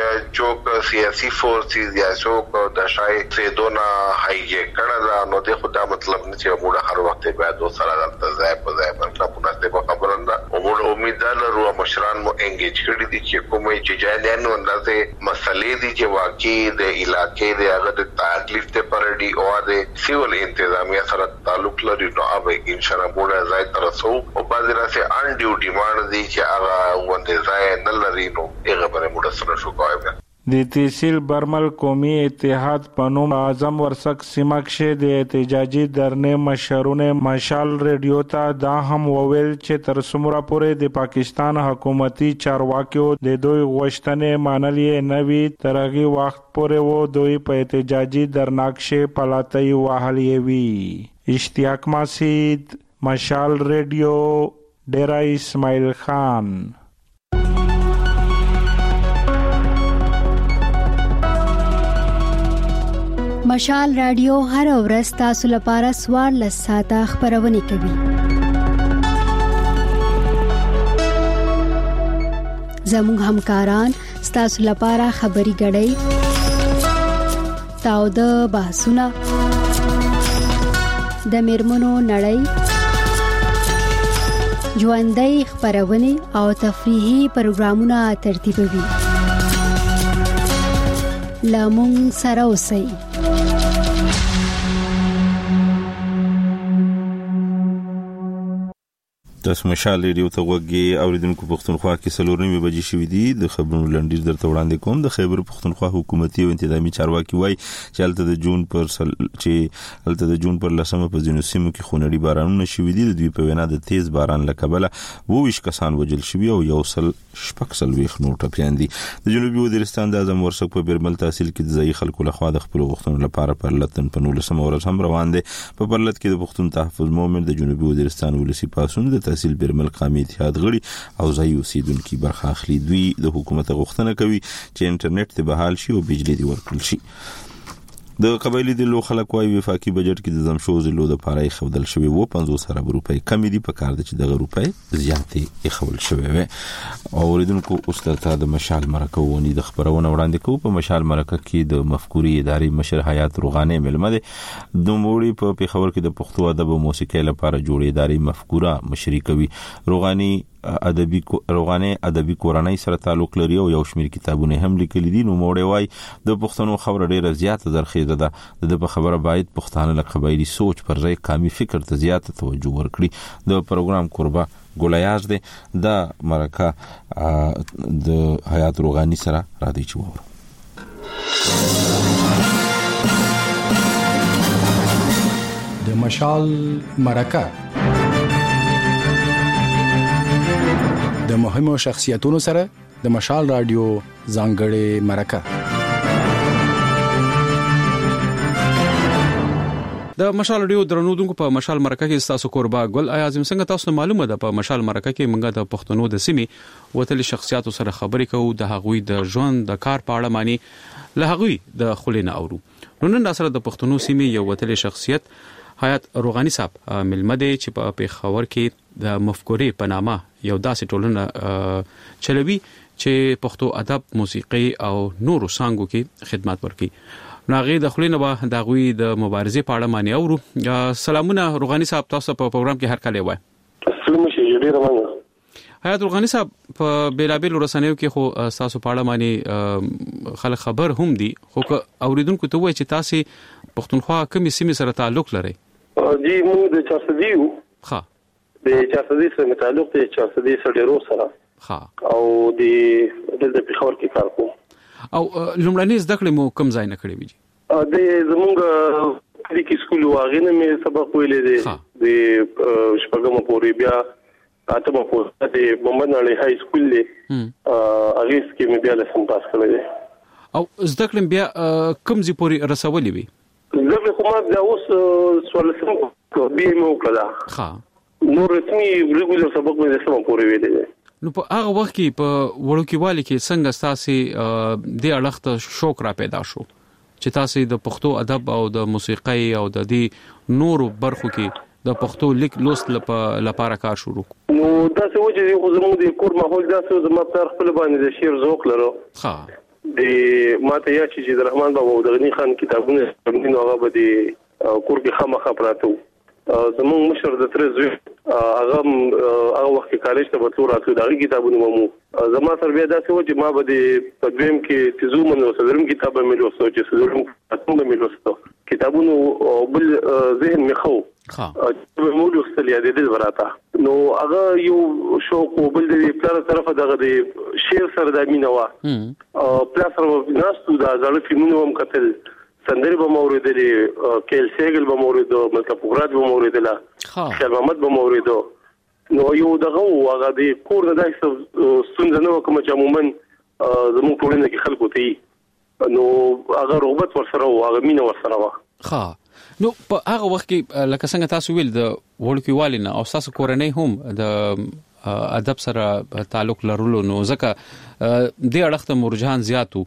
چوک سیاسي فورسز یا چوک د شای سیدونا هایې کړه. نو د خدا مطلب نه چې موږ هر وخت به دو سره د ځای په ځای باندې مناسبه خبره ده او موږ امید لرو مشران مو انګیج کړي دي چې کومې چې جانانو اندازې مسلې دي چې واقعي د علاقې د هغه د تکلیف ته پرډي او د سیول انتظامیه سره تعلق لري. نو اوبه ان شاء الله موږ ځای ترسو او بعضی راځي ان ډیو ډیماند دي چې هغه وندې ځای نه لري. نو هغه باندې موږ سره شو کوو. د تحصیل برمل قومي اتحاد پنوم اعظم ورسک سیمکشه د احتجاجي درنه مشرونه مشال ریډیو ته دا هم وویل چې تر څومره پورې د پاکستان حکومتي چارواکو د دوی غوښتنې منلې نه وي تر هغه وخت پورې و دوی په احتجاجي درناکشه پلاتای وهلې وي. اشتیاق مسجد مشال ریډیو ډیرا اسماعیل خان. مشال رادیو هر ورځ تاسو لپاره 14 ساعته خبرونه کوي. زموږ همکاران ستاسو لپاره خبري غړي تاو د بحثونه د میرمنو نړۍ ژوندۍ خبرونه او تفریحي پروګرامونه ترتیبوي لامون سره اوسئ تاسو مشال ریډیو ته وګورئ اوریدونکو پښتونخوا کې سلورنیمه بجې شوې دي د خبرونو لنډیر درته وړاندې کوم د خیبر پښتونخوا حکومتي او انتظامی چارواکي وای چې هلته د جون پر لسمه په ځینو سیمو کې خونړي بارانونه شوې دي د دوی په وینا د تیز باران لکبله 22 کسان وژل شوي او یو سل شپږ نور ټپیان دي د جنوبي وزیرستان د اعظم ورسک په بیرمل تحصیل کې د ځای خلکو لخوا د خپل غوښتنو لپاره پرلتن په 19 ورځ هم روان دي په پرلت کې د پښتون تحفظ مومن د جنوبي وزیرستان ولسی پاسون د تحصیل بیرمل قومي اتحاد غړي او ځای اوسیدونکو برخه اخلي دوی د حکومت غوښتنه کوي چې انټرنیټ ته بحال شي او بجلی دی ورکړل شي د قبایلی د لو خلک وايي وفاقي بجټ کې د زمشو زلو د پاره خودل شوی و 50 روپۍ کم دي په کار د چې د روپۍ زیاتې خول شوی و او ورېدونکو استاد د مشال مرکه ونی د خبرونه وړاندې کوي په مشال مرکه کې د مفکوري ادارې مشر حیات روغانه ملمه ده د موړي په پیښور کې د پښتو ادب او موسیقۍ لپاره جوړې ادارې مفکوره مشري کوي روغاني ادبي کورنۍ سره تعلق لري او یو شمېر کتابونه هم لیکلي دي نو موړی وای د پښتنو خبره ډیره زیاته زرخیزه ده د خبره باید پښتانه له قبایلی سوچ پر ځای قومي فکر ته زیاته توجه ورکړي د پروګرام قربا ګولیاز ده د مرکه د حیات روغاني سره را دي چوغ د مشال مرکه د مهمو شخصیتونو سره د مشال رادیو ځانګړې مرکه د مشال رادیو درنودونکو په مشال مرکه کې تاسو قربا ګل اعظم څنګه تاسو معلومه ده په مشال مرکه کې موږ د پښتنو د سیمې وتل شخصیتو سره خبرې کوو د هغوی د ژوند د کار په اړه معنی له هغوی د خلینو اورو نن سره د پښتنو سیمې یو وتل شخصیت حیات روغاني صاحب ملمده چې په پیښور کې د مفکورې په نامه یو داسې ټولنه چلوي چې پښتو ادب موسیقي او نورو څنګهو کې خدمات ورکړي ناغي د خلینو به د غوي د مبارزې په اړه معنی اورو سلامونه روغاني صاحب تاسو په پروګرام کې هر کله وای السلام علیکم حیات روغاني صاحب په بیلابل رسنیو کې خو تاسو په اړه معنی خلک خبر هم دي خو اوریدونکو ته وای چې تاسو پښتونخوا کومې سیمې سره تعلق لري جی موږ د چارسدي ها د چارسدي سره تعلق دی چارسدي سره ډیرو سره ها او د پیښور کې کار کوم او لومړنۍ زده کړې مو کوم ځای نه کړې وي د زمونږ کلیک سکول واغې نه مې سبق ویلې دي د شپږم پورې بیا اتمه پورې د محمد علي های سکول له اغیس کې مې بیا لسم پاس کړی او زده کړم بیا کوم ځای پورې رسولې وي زه خو ما دا اوس سوالسم بیا مې وکړه ها نو رسمي ریګولر سبق مې لسم پورې ویلې نو په هغه وخت کې په وړوکیوالي کې څنګه تاسو د اړخت شوق را پیدا شو چې تاسو د پښتو ادب او د موسیقۍ او د دې نورو برخو کې د پښتو لیک لوست لپاره کار شروع نو تاسو وځي خو زموږ د کور ماحول تاسو زما تر خپل باندې د شعر ذوق لرو ها د ماته یا چې د رحمان بابا او د غنی خان کتابونه نو هغه به د کور کې خامخا پراته زموږ مشر د ترزوی هغه وخت کالج ته وتلو راتلو دا کتابونه مو زما سره بیا داسې و چې ما به د پدویم کې تزومن او صدرم کتاب مې لوستو چې صدرم څنګه مې لوستو کتابونه بل ذهن مې خو مو لوستل یا د دې وراته نو هغه یو شوق بل د پلار طرفه دغه د شعر سره د مینوا پلار سره ناستو دا ځل فلمونه هم کتل سندري به موریدلې کېل سیګل به موریدو مطلب پروګرام به موریدله خیر محمد به موریدو نو یو دغه هغه د کور د داسې ستونزه نه کوم چې عموما زموږ ټولنه کې خلکو ته نو هغه رغبت ورسره او هغه مینه ورسره و ها نو په هغه وخت کې لکه څنګه تاسو ویل د وړکیوالینه او تاسو کورنۍ هم د ادب سره تعلق لرلو نو ځکه د اړخته مرجان زیاتو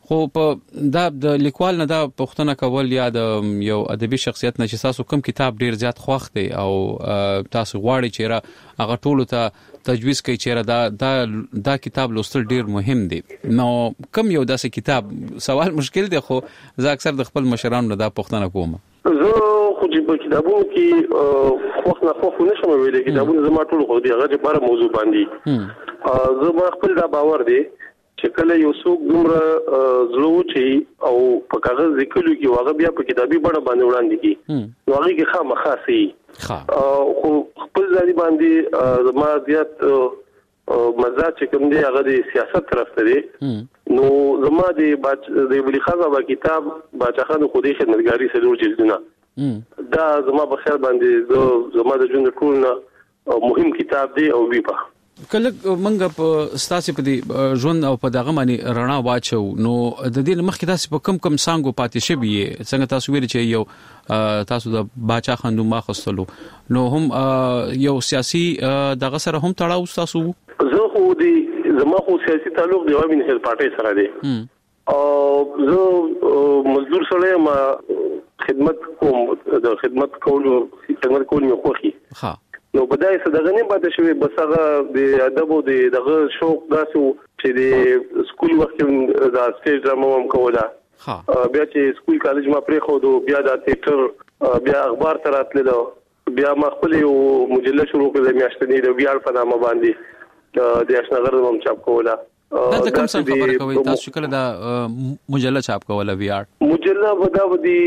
خو په دا د لیکوال نه دا پوښتنه کول یا د یو ادبي شخصیت نه چې تاسو کوم کتاب ډیر زیات خوښ دی او تاسو غواړئ چې هغه ټولو ته تجویز کوي چې دا کتاب لوستل ډیر مهم دی، نو کوم یو داسې کتاب؟ سوال مشکل دی خو زه اکثر د خپل مشرانو نه دا پوښتنه کوم. زه خو چې په کتابونو کې خوښ نه خوښ نشم ویلای، کتابونه زما ټول خو دي هغه لپاره موضوع باندې زه ما خپل دا باور دی چې کله یو څوک دومره زړه چي او په کاغذ لیکلو کې هغه بیا په کتابي بڼه باندې وړاندې کی نو هغه کې خامخا سي خو خپل ځای باندې زما زیات مزه چې کوم دی هغه د سیاست طرف ته دی. نو زما د ولی خزا کتاب باچا خان خودي خدمتګاری سره جلدونه دا زما په خیال باندې زما د ژوند ټول مهم کتاب دی او وی په کله منګه په ستاسو په دې ژوند او په دغه باندې رڼا واچو نو د دې مخکې تاسو په کم سانګو پاتې شوی څنګه تاسو ویل چې یو تاسو د باچا خان نوم اخستلو نو هم یو سیاسي دغه سره هم تړاو تاسو؟ زه خو دې زما خو سیاسي تعلق دی وابین هیل پارټي سره دی او زه مزدور سره ما خدمت کوم د خدمت کولو مې خوښي نو بدای صدقه نه پاتې شوی بس هغه د ادب او دغه شوق داسو چې د سکول وخت د سټیج ډرامه هم کوله بیا چې سکول کالج ما پرې خو بیا د تیاتر بیا اخبار تراتله بیا ما خپل یو مجله شروع کړې میاشتنی د ویاړ په نامه باندې د اشنغر هم چاپ کوله. دا څه کوم څه خبره کوي تاسو کله دا مجله چاپ کوله ویاړ مجله بداودي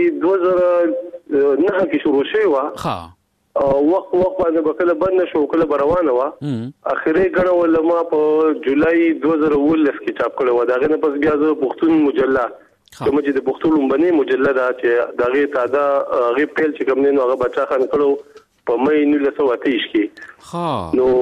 2009 کې شروع شوه وخت باندې بکله بند شو کله روانه وا اخیری غړ ولما په جولای 2019 کې چاپ کړو و داغه نه پس بیا د پښتون مجله کوم چې د پښتون باندې مجله دا چې دغه تازه غي پیل چې کوم نه هغه بچا خان کړو په مې 1928 کې نو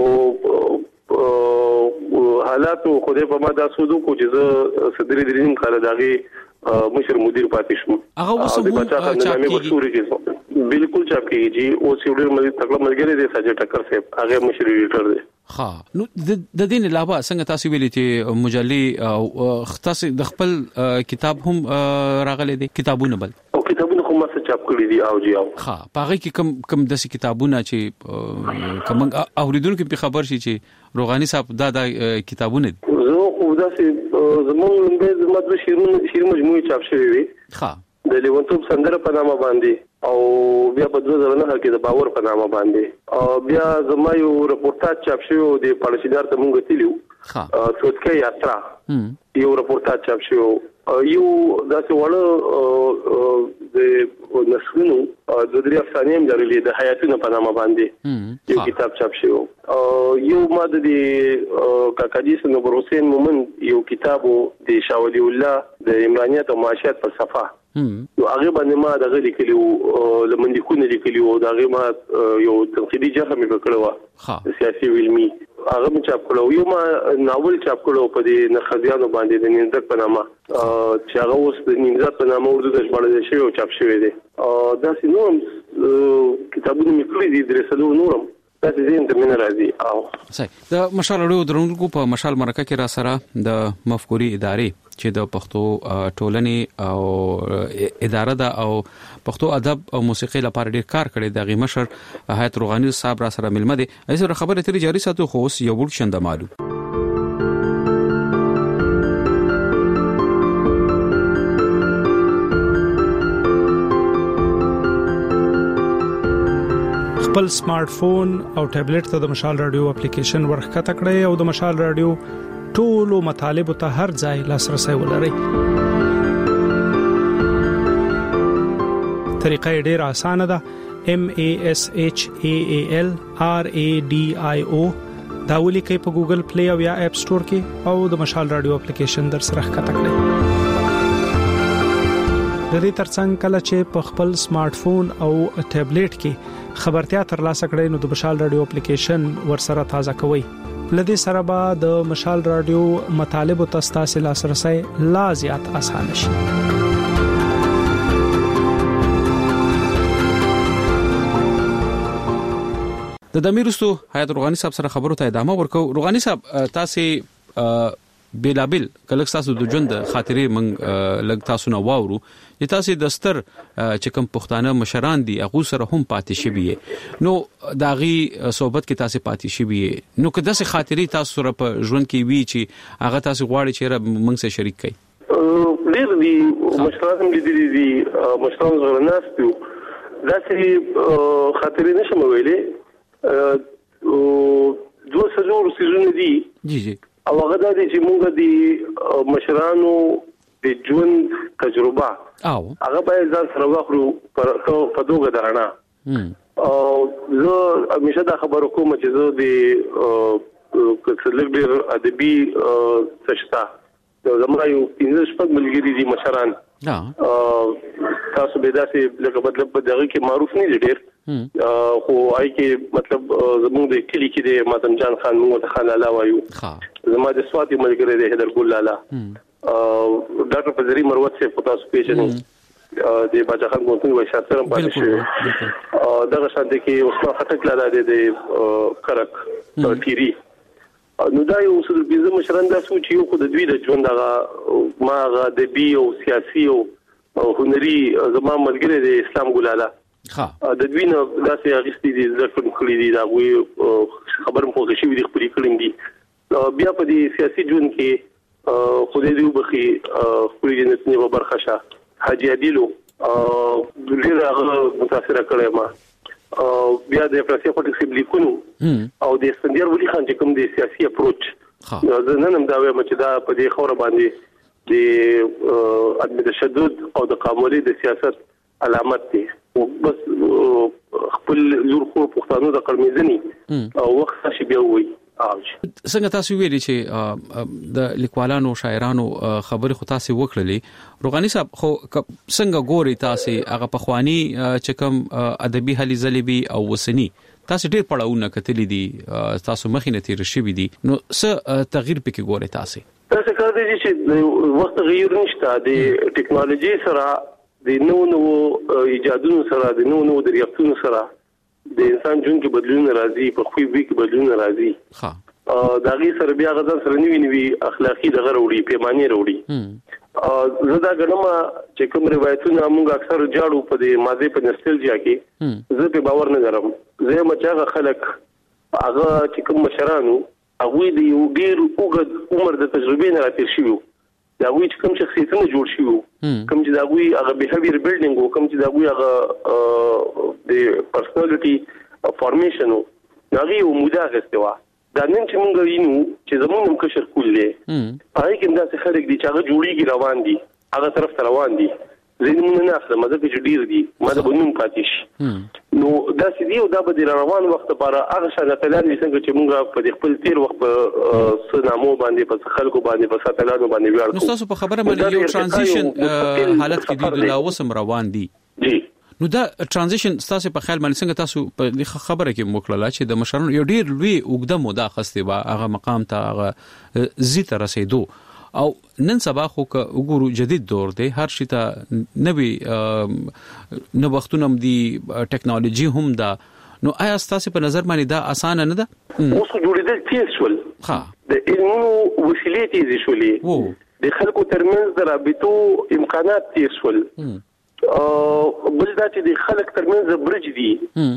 حالات خو دې په ما دا سودو کو چې زه صدري دریم کال دغه مشر مدیر پاتې شوم هغه وسمو چاپ کیږي بالکل چاپ کیږي او سیوډر مې تکړه ملګری دی ساجد ټکر صاحب هغه مشر ایډیټر دی. نو د دین علاوه څنګه تاسو ویلي چې مجلې او تاسو د خپل کتاب هم راغلي دي کتابونه بل او کتابونه کوم څه چاپ کړی دي او جی او پاره کې کم د کتابونه چې کوم اوریدونکو په خبر شي چې روغانی صاحب دا کتابونه دي زه خو دا چې زموږ د زموږ شیر مجموعه چاپ شوی وي د لیونتوب سندره په نامه باندې او بیا په 2009 کې د باور په نامه باندې او بیا زما یو رپورتاج چاپ شوی د پالیسیدار ته مونږ تلیو سوتکه یاترا یو رپورتاج چاپ شوی یو داسې وړه د نسخونو د درې افسانې هم لرلې د حیاتونو په نامه باندې یو کتاب چاپ شوی یو ماده د کاکاجي سنور حسین مومن یو کتاب د شاه ولی الله د عمرانیت او معاشیت فلسفه نو هغه باندې ما دغه لیکلو لمندکونه لیکلو دغه ما یو تنقیدي جرح مې وکړو سیاسي علمي هغه مې چاپ کړو یو ما ناول چاپ کړو په دې نخزیانو باندې د نینځک په نامه چې هغه اوس د نینځک په نامه اردو ته ژباړل شوی او چاپ شوی دی دا سينوم کتابونه مې کړی دي درسلو نورم دا زین د من راځي او صحیح د مشال اړو درونکو په مشال مرکه کې را سره د مفکوري ادارې چې د پښتو ټولنې او اداره ده او پښتو ادب او موسیقي لپاره ډیر کار کړی د غي مشر حیات روغانی صاحب را سره ملمه دي ایسه خبره تری جاری ساتو خو یو بل شند مالو خپل سمارټ فون او ټابلیټ ته د مشال رادیو اپلیکیشن ورخته کړئ او د مشال رادیو ټولو مطالب ته هر ځای لاسرسي ولرئ. طریقه ډیره اسانه ده MASHAAL RADIO دا ولیکئ په ګوګل پلی او یا اپ سٹور کې او د مشال رادیو اپلیکیشن در سره ښکته کړئ. د دې ترڅنګ کله چې په خپل سمارټ فون او ټابلیټ کې خبرتیا ترلاسه کړئ نو د مشال رادیو اپلیکیشن ورسره تازه کوئ. لدې سره به د مشال رادیو مطالب او تاسو لاسرسي لا زیات آسان شي. د دمیرستو حیات روغانی صاحب سره خبرو ته ادامه ورکو. روغانی صاحب تاسو بلابل کله تاسو د ژوند خاطرې من لګ تاسو نه واورو چې تاسو د ستر چې کوم پښتانه مشران دي هغه سره هم پاتې شوی نو داغي صحبت کې تاسو پاتې شوی نو کله څه خاطرې تاسو سره په ژوند کې وی چې هغه تاسو غواړي چې موږ سره شریک کړئ ډېر دي مشران دي مشران زرناستو دا چې خاطرې نشم ویلې دوه سلور سيزونه دي جی او هغه د چې موږ د مشرانو د ژوند تجربه هغه باید ځان سره واخلو په دوه درانه او زه همیشه دا خبرو کوم چې زه د کڅلګ ادبي سشتا زموږ یو انځ ملګری دي مشران تاسو به داسې لکه مطلب په دغه کې معروف نه دي ډېر خو آی کې مطلب زموږ د کلی کې د ماتم جان خان موږ ته خان لاله وایو زموږ د سواتي ملګری دی هدر ګل لاله ډاکټر فزری مروت سے پتا سو پیژنې د باجا خان ګوتون وای شاعر هم پاتې شو دغه شان دي کې اوس خټک لاله د کرک تیری نو دا یو څه د بيزه مشران دا سوچ یو خو د دوی د ژوند هغه ماغه د بي او سیاسي او هنري زمام ملګری د اسلام ګلاله د دوی نه داسې اغستې دي ځکه کړی دي دا وی خبرم خو شي وی خپل کړم دي بیا په دې سیاسي ژوند کې خدای دې وبخي خپل جنت نه برخه حاجی عادلو ډېر هغه متاثر کړی ما بیا د افراطي پټکس لیکونو او د اسفندیار ولی خان چې کوم د سیاسي اپروچ زه نن هم دا وایم چې دا په دې خوره باندې د عدم تشدد او د قامولي د سیاست علامت دي بس خپل لور خو پښتانه د قرمېزنی او وخت شي بیا وي څنګه تاسو ویلي چې د لیکوالانو شاعرانو خبرې خو تاسو وکړلې روغانی صاحب خو څنګه ګوري تاسو هغه پخوانی چې کوم ادبي هلي ځلبي او وسنی تاسو ډېر پړاوونه کتلې دي تاسو مخینه تیر شوي دي نو څه تغییر پکې ګوري تاسو کار دی چې وخت غیر نشته د ټیکنالوژي سره د نو ایجادونو سره د نو دریافتونو سره د انسان ژوند کې بدلون راځي په خوې وی کې بدلون راځي دا غي سره بیا غزا سره نیوي اخلاقی دغه وروړي پیمانه وروړي زه دا غنم چې کوم روایتونه موږ اکثر جاړو په د ماضي په نستلجیا کې زه په باور نه لرم زه مچاغه خلک هغه چې کوم مشرانو هغه د یو ډیر اوږد عمر د تجربې نه راتیر شوی دا وی چې کوم شخصیتونه جوړ شي کوم چې دا وی هغه بیهیویر بیلډینګ او کوم چې دا وی هغه د پرسنالټي فارمیشن هغه یو موده غستوا دا نن چې موږ وینو چې زمونږ هم کشر کول دي هغه کوم دا څه خلک دي چې هغه جوړیږي روان دي هغه طرف ته روان دي زینونه نه اخلم مزه کې ډیر دي مزه بنوم پاتیش نو دا سړي او دا به روان وخت لپاره هغه شاته تلل څنګه چې موږ په خپل تیر وخت په سنامو باندې په خلکو باندې په ساتلانو باندې ویاړ کوو نو تاسو په خبره باندې یو ترانزیشن حالت کې دی دا وسم روان دي جی نو دا ترانزیشن تاسو په خیال باندې څنګه تاسو په خبره کې موکړه چې د مشرانو یو ډیر لوی اوګده موده خسته با هغه مقام ته هغه زیته رسیدو او نن سبا خو وګورو جدید دور دی هر شي ته نوې نو وختونه دي ټیکنالوژي هم دا نو آیا تاسو په نظر باندې دا اسانه نه ده اوس جوړېدل تیسول د علمي وسیلې تیز شولې د خلکو ترمنځ د رابطو امکانات تیسول بل دا چې د خلک ترمنځ برج دي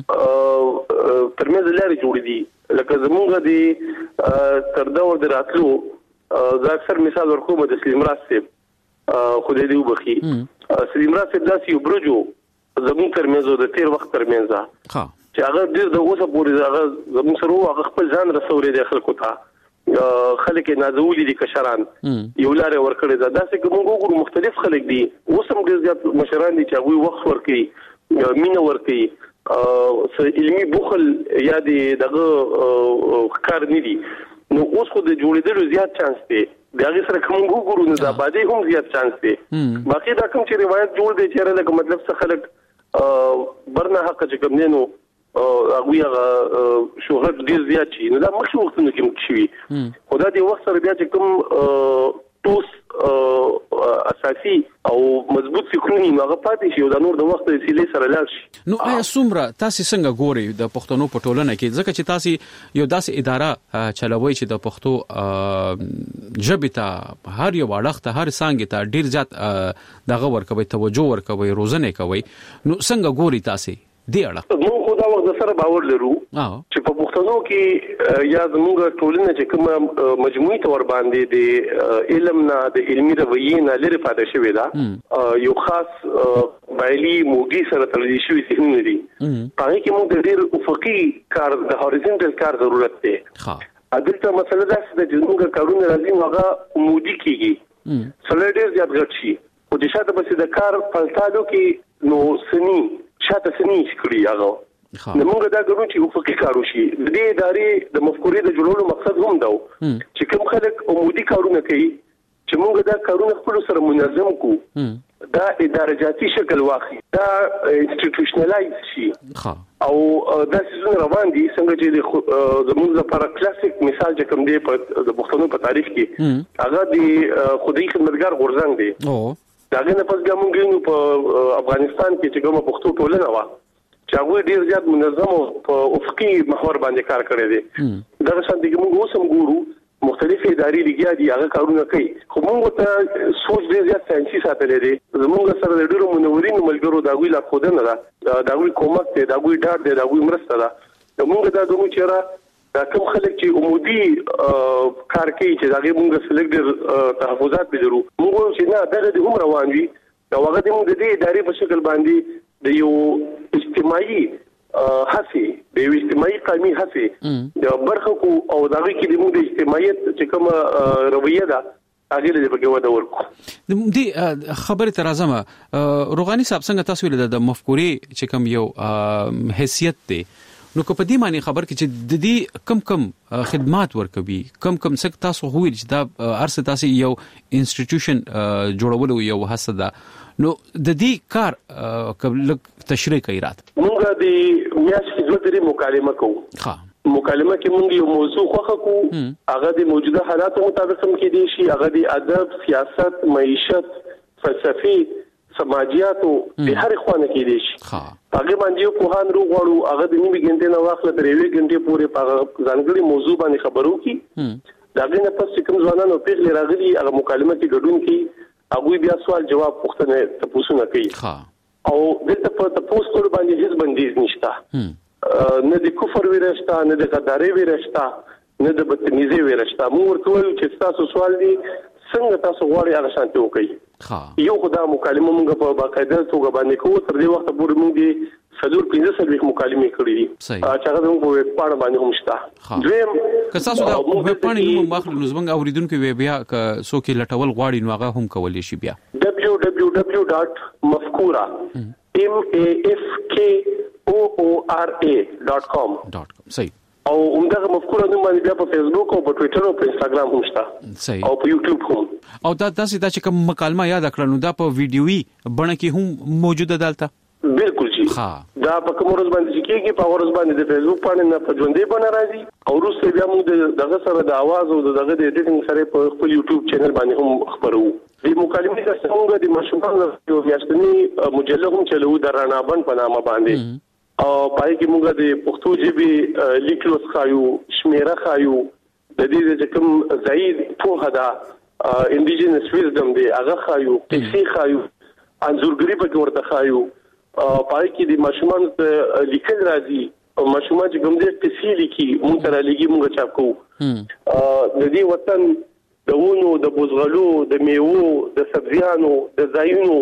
ترمنځ لارې جوړې دي لکه زمونږ د ترداور د راتلو زه اکثر مثال ورکوم د سلیم راز صاحب خدای دې وبخي سلیم راز صاحب داسې یو برجو زمونږ ترمنځ د تیر وخت ترمنځ چې هغه ډېر د اوسه پورې هغه زمونږ سره هغه خپل ځان رسولې د خلکو ته خلک نازولي دي کشران یو لارې ورکړې ده داسې کوم وګورو مختلف خلک دي اوس هم ډېر زیات مشران دي چې هغه وخت ورکړي مینه ورکړي علمي بخل یا دغه کار نه دي نو اوس خو د جوړېدلو زیات چانس دی دا غي سره کوم وګورو نو د آبادی هم زیات چانس دی باقي دا کوم چې روایت جوړ دی چې لکه مطلب څه خلک برنه حق چې کوم نه نو هغه شهرت ډیر زیات شي نو دا مخکې وختونه کې شي خدا دې وخت سره بیا چې کوم توس اساسي او مضبوط فکرونه هغه پاتې شي او د نور د وخت سیلې سره لاړ شي. نو آیا څومره تاسو څنګه ګوري د پښتنو په ټولنه کې ځکه چې تاسو یو داسې اداره چلوي چې د پښتو ژبې ته هر یو اړخ ته هر څنګه ته ډیر زیات دغه ورکوي توجه ورکوي روزنه کوي نو څنګه ګوري تاسو دی اړه؟ موږ خو دا وخت سره باور لرو چې په پښتنو کې یا زموږ ټولنه چې کوم مجموعي تور باندې د علم نه د علمي رویې نه لري پاتې شوی دا یو خاص بایلي موګي سره تړلې شوی ذهنونه دي هغه کې موږ د ډیر افقي کار د هوریزونټل کار ضرورت دی. عدالت مسله دا چې موږ کارونه راځي هغه مودي کیږي سره ډیر زیات غټ شي او د شاته بس د کار پلتالو کې نو سني شاته سني شکړي هغه نو موږ دا ګورو چې افقي کارو شي د دې ادارې د مفکورې د جوړولو مقصد هم دا چې کوم خلک عمودي کارونه کوي چې موږ دا کارونه خپل سره منظم کو دا ادارجاتي شکل واخلي دا انسټیټیوشنلایز شي او دا څنګه روان دي څنګه چې زموږ لپاره کلاسیک مثال چې کوم دی په د پښتنو په تاریخ کې هغه د خدای خدمتګار غورځنګ دی داغه نه پس ګمون ګینو په افغانستان کې چې کومه پښتو ټولنه وا چې هغه ډیر زیات منظم او په افقي محور باندې کار کړی دی دا څنګه چې موږ اوسم ګورو مختلفې ادارې لګیا دي هغه کارونه کوي خو موږ ته سوچ ډیر زیات ساينسي ساتلې دي زموږ سره د ډیرو منورین ملګرو دا غوي لا خودنه دا دا غوي کومک ته دا غوي ډار دی دا غوي مرسته ده موږ دا دوه چیرې دا کوم خلک چې عمودي کار کوي چې داغه موږ سلیکټر تحفظات به درو موږ چې نه دغه د عمر روان وي دا هغه د موږ د ادارې په شکل باندې د یو اجتماعي هڅه د یو اجتماعي قومي هڅه د برخه کو او دغه کې د موږ د اجتماعیت چې کوم رویه ده هغه له بګه ودا ورکو دې خبره تر اعظم روغاني صاحب څنګه تاسو ول د مفکورې چې کوم یو حیثیت دی نو کو په دې معنی خبر کې چې د دې کم خدمات ورکوي کم څه تاسو هویل چې دا ارسه تاسو یو انسټیټیوشن جوړولو یو هڅه ده نو د دې کار قبل تشریح کوي رات موږ د میاشتې دوه درې مکالمه کوو مکالمه کې موږ یو موضوع خوښه کوو هغه د موجوده حالاتو مطابق هم کې دي شي هغه د ادب سیاست معیشت فلسفي سماجیاتو د هر خوانه کې دي شي هغه باندې یو کوهان روغ وړو هغه د نیمه غنټې نه واخله تر 1 غنټې پورې په ځانګړي موضوع باندې خبرو کی داغه نه پس کوم ځوانانو پیغلي راغلي هغه مکالمه کې ګډون کی هغه بیا سوال جواب پوښتنه تاسو کوي او دلته په تاسو کول باندې هیڅ بندیز نشته نه د کفر ورشته نه د غداري ورشته نه د بدتمیزي ورشته مو ورکول چې تاسو سوال دي څنګه تاسو غواړئ هغه شانتي وکړئ یو خدای مکالمه موږ په باقاعده توګه باندې کوو تر دې وخت پورې موږ صدور 15 مکالمې کړې دي چې هغه موږ په پاڼه باندې هم شته دویم که تاسو دا په پاڼه یو مخلو زمنګ اوریدونکو وی بیا که څوک لټول غواړي نو هغه هم کولی شي بیا www.mafkora.com صحیح او همدغه مفکوره نوم باندې بیا په فیسبوک او په ټوئیټر او په انستګرام هم شته او په یوټیوب هم او دا تاسو دا چې کوم مکالمه یاد کړل نو دا په ویډیويي بڼه کې هم موجوده دالته بالکل جی دا په کوم ورځ باندې کېږي په ورځ باندې د فیسبوک باندې نه په ژوندې باندې راځي او وروسته بیا موږ دغه سره د आवाज او دغه د ایډیټینګ سره په خپل یوټیوب چینل باندې هم خبرو د مکالمې څنګه د مشهور یو میاشتنی مجله هم چلو د رانابن په نامه باندې او پای کې موږ د پښتو ژبې لیکلو ښایو شمیره ښایو د دې چې کوم ځای په هدا انډیجنس ویزډم دی هغه ښایو کیسې ښایو انځورګری په ورته ښایو پای کې د ماشومان لیکل راځي او ماشومان چې کوم دې کیسې لیکي موږ تر لګي موږ چاپ کوو د دې وطن د ونو د بوزغلو د میوو د سبزیانو د زایونو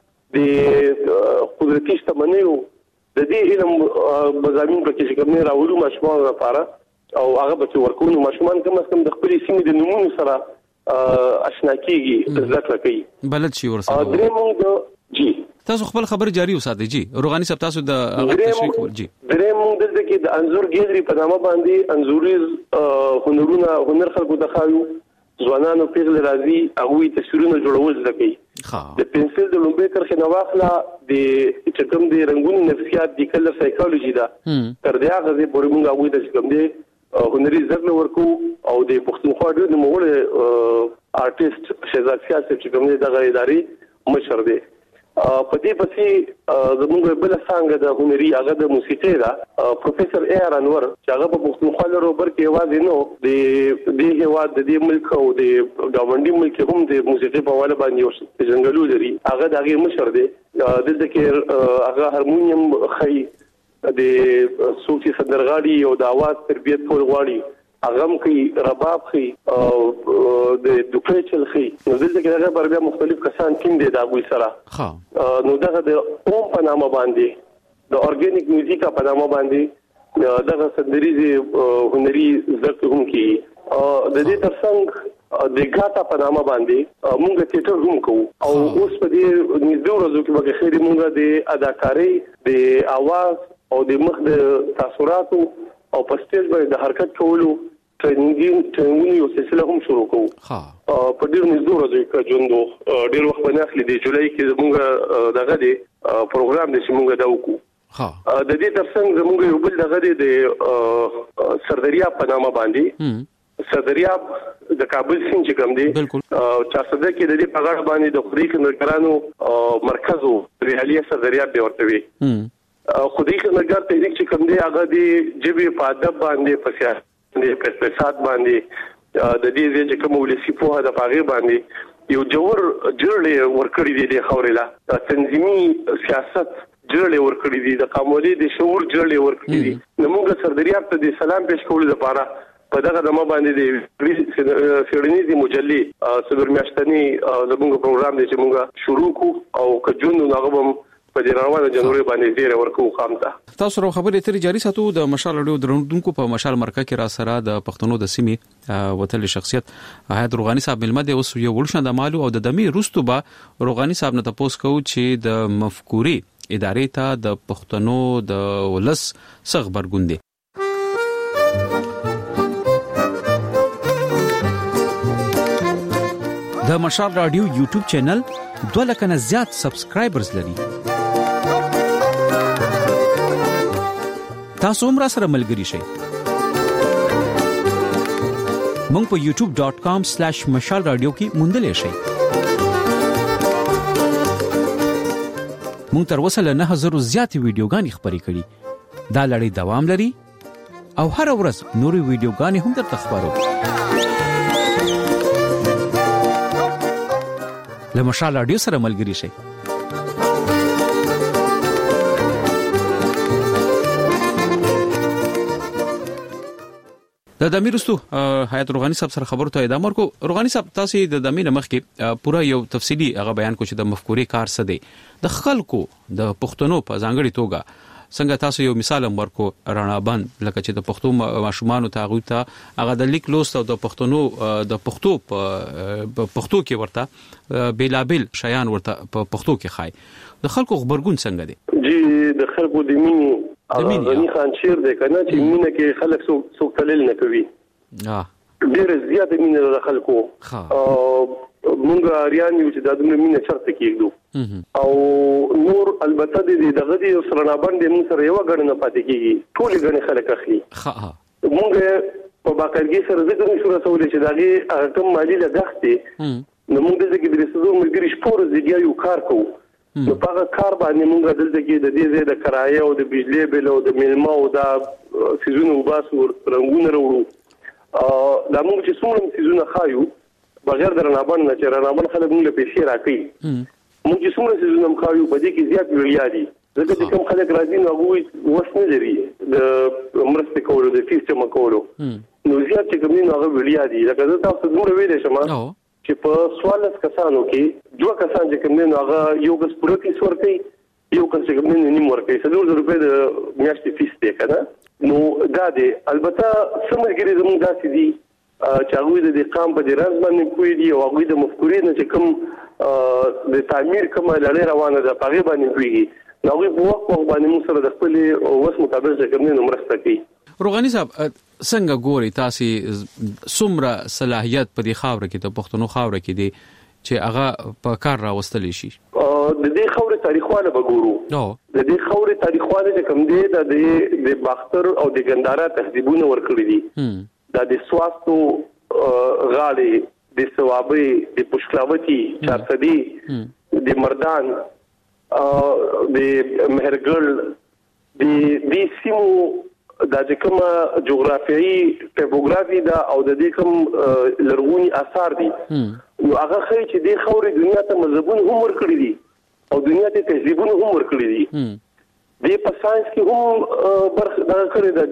د قدرتي شتمنیو د دې علم مضامین په کې کوم نه راوړو ماشومان لپاره او هغه به ورکوونو ماشومان کوم د خپل سیمې د نمونه سره آشنا کیږي ذکر کوي بلد شي ورسره درې موږ جی تاسو خپل خبر جاری وساتئ جی روغاني صاحب تاسو د هغه تشریح کول جی درې موږ دلته کې د انزور ګیلری په نامه باندې انزوري هنر خلکو د خایو ځوانانو پیغل راځي هغه تصویرونه جوړول زده د پنسل د لومبه کرخه نواخله د چکم د رنگونو نفسیات د کلر سایکولوژي دا تر دې هغه پورې موږ هغه د چکم د هنري زغل ورکو او د پښتونخوا ډېر نوموړی آرټیست شهزاد سیاست چې کوم د ادارې مشر دی په دې پسې زموږ بل څنګه د هنري هغه د موسیقي دا پروفیسور اے آر انور چې هغه په پښتونخوا لرو بر کې आवाज نو د دې هواد د دې ملک او د ګاونډي ملک هم د موسیقي په حواله باندې یو څنګهلو لري هغه دغه مشر دی د ذکر هغه هارمونیم خي د صوفي سندرغاړي او د आवाज تربیت ټول غواړي اغم کوي رباب کوي او د دوکچل کوي نو دلته کې هغه بر بیا مختلف کسان کین دي دا غوي سره نو دغه د اوم په نامه باندې د اورګانیک میوزیک په نامه باندې دغه سندريزي هنري زده هم کوي د دې ترڅنګ د ګاتا په نامه باندې موږ تیاتر هم کوو او اوس په دې نږدې ورځو کې به خېری موږ د اداکاری د आवाज او د مخ د تاثیراتو او په سټیج باندې د حرکت کولو ټریننګ یو سلسله هم شروع کوو په ډیر نږدې ورځو کې جوندو ډیر وخت باندې اخلي د جولای کې موږ دغه دی پروګرام د موږ دا وکړو د دې ترڅنګ موږ یو بل دغه دی د سردریاب په نامه باندې سردریاب د کابل سیند چې کوم دی چا صدر کې د دې په غاړه باندې د خوري خندګرانو مرکزو ریالي سردریاب دی ورته وی خودي خندګر تحریک چې کوم دی هغه دی جبې په ادب باندې په سیاست په اقتصاد باندې د دې چې کوم ولسی په هدا پاغي باندې یو جوړ جوړې ورکړې دي د خوريلا تنظیمي سیاست جوړې ورکړې دي د قامولي د شعور جوړې ورکړې دي نو موږ سردریاب ته د سلام پېښ کولو لپاره په دغه دمه باندې د سیډنیزي مجلي صدر میاشتنی زموږ پروګرام دی چې موږ شروع کو او کجون نغبم په دې روانه جنوري باندې ډیر ورکو خامته تاسو سره خبرې اترې جاري ساتو د مشال رادیو درونکو په مشال مرکه کې را سره د پښتنو د سیمې وتل شخصیت حیات روغانی صاحب ملمه دی اوس یو ورشن د مالو او د دمی روستو با روغانی صاحب نه تاسو کو چې د مفکوري ادارې ته د پښتنو د ولس صغبرګون دي د مشال رادیو یوټیوب چینل 2 لک نه زیات سبسکرایبرز لري تاسو هم را سره ملګری شئ مونږ په youtube.com/mashalradio کې موندلې شئ مونږ تر اوسه له 9000 زیات ویډیوګانې خبرې کړې دا لړۍ دوام لري او هر ورځ نوري ویډیوګانې هم درته خبرو له مشال رادیو سره ملګری شئ د دمیرستو حیات روغانی صاحب سره خبرو ته ادامه ورکو روغانی صاحب تاسو د دمینه مخ کې پورا یو تفصیلی هغه بیان کو چې د مفکوري کار څه دی د خلکو د پښتنو په ځانګړي توګه څنګه تاسو یو مثال ورکو رانا بند لکه چې د پښتو ماشومان ته هغه د لیک لوست او د پښتنو د پښتو په پښتو کې ورته بیلابل شیان ورته په پښتو کې خای د خلکو خبرګون څنګه دی جی د خلکو د مینی غنی خان شیر دی کنه چې مینه کې خلک څوک تلل نه کوي ډېر زیات مینه د خلکو مونږ اړیان یو چې د دې مینه چرته کېږو او نور البته د دغه دی سرنا باندې موږ سره یو غړنه پاتې کیږي ټول غړي خلک اخلي مونږ په باقاعدګي سره ذکر نشو رسول چې دغه کم مالی لګښت دی نو موږ د دې رسېدو ملګری شپور زیږي یو کار کوو نو په کار باندې موږ دلته کې د دې د کرایه او د بجلی بل او د میلمه او د سيزونو وباسو رنگونه وروړو دا موږ چې څومره سيزونه خایو بغیر د رنابن نه چې رنابن خلک موږ له پیسې راکړي موږ چې څومره سيزونه خایو په دې کې زیات ویلیا دي ځکه چې کوم خلک راځي نو هغه وسنه لري د مرسته کولو د فیس جمع کولو نو زیات چې کوم نو هغه ویلیا دي لکه زه تاسو دومره ویلې شمه چې په 14 کسانو کې دوه کسان چې کوم نو هغه یو کس پوره فیس ورکړي یو کس چې کوم نو نیم ورکړي 700 روپۍ د میاشتې فیس دی کنه نو دا دی البته سمګری زموږ داسې دي چې هغه د قام په درز باندې کوي دي او هغه د مفکورې نه چې کوم د تعمیر کوم لړۍ روانه ده هغه باندې کوي نو هغه په وخت باندې موږ سره د خپل وس مطابق چې کوم نو مرسته کوي روغانی صاحب څنګه ګوري تاسو څومره صلاحيت په دې خاور کې د پښتنو خاور کې دي چې هغه په کار راوستل شي د دې خوري تاریخونه وګورو د دې خوري تاریخونه چې کوم دي د باختر او د ګندارا تهذیبونه ورکړي دي د سواستو غاړي د ثوابي د پښکلاوتی چارسدي د مردان د مهرګل د سیمو د کومه جغرافیایي ټوپوګرافي دا او د دې کوم لرغونی آثار دي نو هغه خې چې د خوري دنیا ته مذهبونه هم ورکړي دي او دنیا ته تهذیبونه هم ورکړي دي د په ساينس کې هم برخه دا کړی د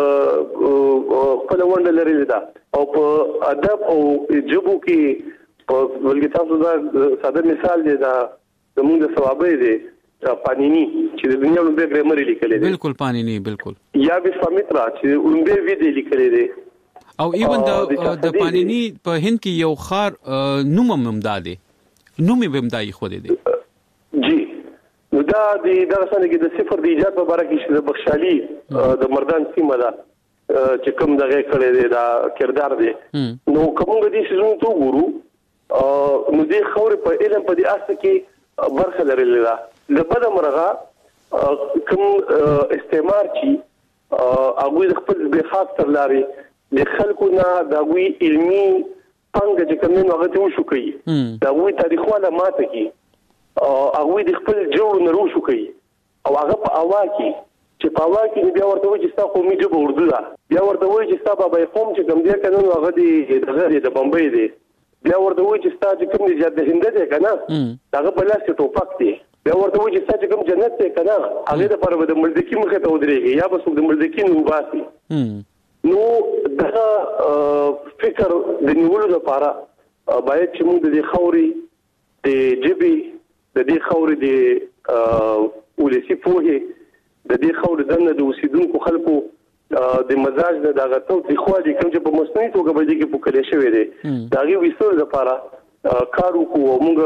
خپل ونډه لري دا او په ادب او جبو کې ولګي تاسو دا ساده مثال دی دا زموږ د ثوابي دی پانینی چې د دنیا لومبه ګرامر لیکل دي بالکل پانینی بالکل یا بسامترا چې لومبه ویدي لیکل دي او ایون د پانینی په هند کې یو خار نوم ممدادي نوم بمدای خو دي جی دا د درسنه کې د صفر د ایجاد په اړه کې چې د بخشالي د مردان سیمه ده چې کوم دغه کړي دی دا کردار دی نو کومه دي چې زموږ ته ګورو نو دې خوري په علم په دې اساس کې برخه لري دا لبدا مرغه کوم استعمار چې هغه خپل به خاص تر لاري د خلکو نه دا وی علمي څنګه چې کوم نو هغه ته وشو کوي دا وی تاریخونه ماته کی هغه د خپل جوړ نرو شو کوي او هغه په اوا کې چې په اوا کې بیا ورته وایي چې تاسو قومي جبه اردو ده بیا ورته وایي چې تاسو بابا قوم چې کوم دی کنه هغه د بمبئی دی بیا ورته وایي چې تاسو کوم دی جده هند دی کنه هغه په لاس ټوپک دی بیا ورته وایي چې تاسو کوم جنت دی کنه هغه د پر د ملدکی مخه ته ودرېږي یا به څوک د ملدکی نو باسي نو دا فکر د نیولو لپاره باید چې موږ د خوري د جبي د دې خوري د ولسی پوهه د دې خوري دنه د وسیدونکو خلکو د مزاج نه دغه توتی خو دي کوم چې په مصنوعي توګه باندې کې پوکل شوی دی دا غي وسو لپاره کارو کو موږ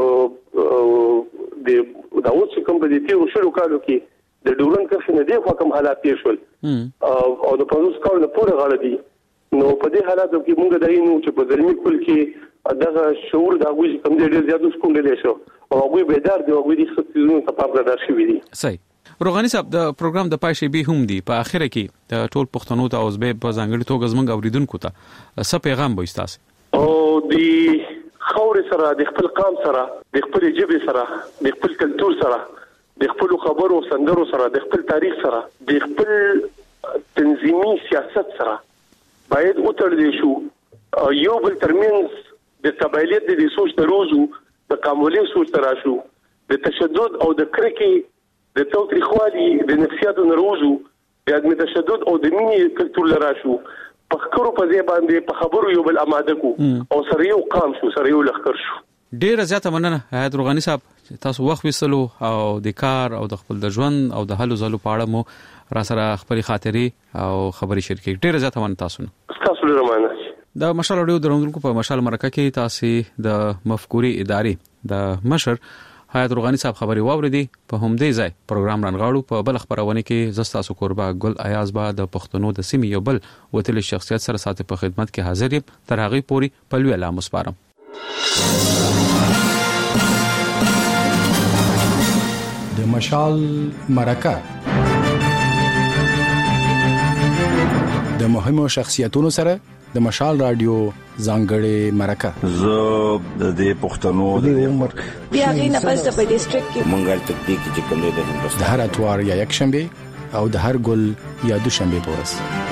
د اوس کوم په دې تیرو شلو کالو کې د ډورن کښ نه دی خو کوم حالات تیر شول او د پروس کول نه پوره غاړه دي نو په دې حالاتو کې موږ داینو چې په ځلمي کول کې دغه شعور دا غوښ کوم ډېر زیات سکونډل شو او هغه به دار دی هغه د خصوصي په پام راځي شوی دي صحیح روغانی صاحب د پروګرام د پایشي به هم دی په اخره کې د ټول پښتنو ته اوس به په ځانګړي توګه زمونږ اوریدونکو ته څه پیغام وایي تاسو او د خور سره د خپل قام سره د خپل جبه سره د خپل کلچر سره د خپل خبرو سندرو سره د خپل تاریخ سره د خپل تنظیمي سیاست سره باید وتړل شو یو بل ترمنځ د قبایلیت د سوچ تروزو د قامولي سوچ تراشو د تشدد او د کرکې د توتریخوالي د نفسیاتو نروزو د عدم تشدد او د مینې کلچر لراشو په خبرو په ځای باندې په خبرو یو بل آماده کو او سره یو قام شو سره یو لخر شو ډیر زیاته مننه حیات روغانی صاحب تاسو وخت وسلو او د کار او د خپل د ژوند او د هلو زلو په اړه مو را سره خبري خاطري او خبري شریکي ډیر زیاته مننه تاسو لرمانه د مشال اډیو درونکو په مشال مرکه کې تاسو د مفکوري ادارې د مشر حیات روغانی صاحب خبري واوریدي په همدې ځای پروګرام رانغاړو په بل خبرونه کې زستا سو قربا ګل ایاز با د پښتنو د سیمې یو بل وتل شخصیت سره ساتي په خدمت کې حاضر یم تر هغه پوري په لوی اعلان مسپارم د مشال مرکه د مهمو شخصیتونو سره د مشال رادیو ځانګړې مرکه زه د دې پښتنو د عمر بیا غینه پس د ډیسټریکټ کې مونږه تکتیک چې کوم دی د هندوستان د هر اتوار یا یک شنبه او د هر ګل یا دوشنبه پورس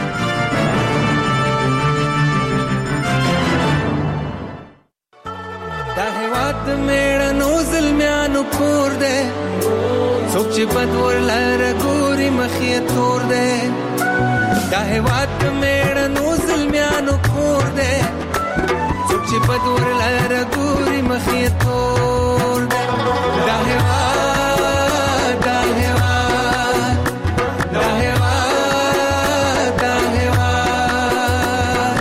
دا هواد میړنو زلمیانو کور دے څوک چې بدور لاره ګوري مخې تور دے دا هواد میړنو زلمیانو کور دے څوک چې بدور لاره ګوري مخې تور دے دا هواد دا هواد دا هواد دا هواد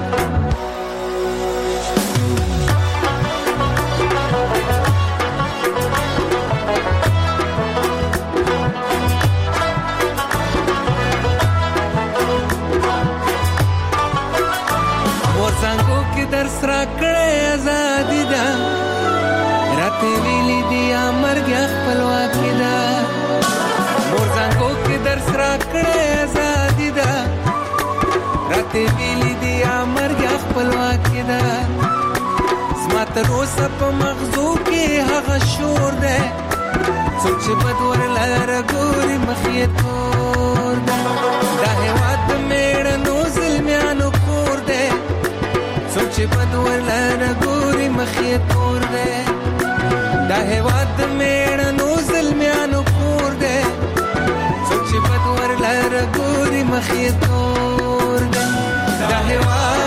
درس را کړې ازادي ده راته ویلي دی مرګ خپلواکي ده مور زنګو کې درس را کړې ازادي ده راته ویلي دی مرګ خپلواکي ده زما تر اوسه په مغزو کې هغه شور ده څوک چې بدور لاره ګوري مخې تور ده دا هېواد میړنو زلمیانو کور ده څوک چې بدور لاره ګوري مخې تور ده دا هېواد میړنو زلمیانو کور ده څوک چې بدور لاره ګوري مخې تور ده دا هېواد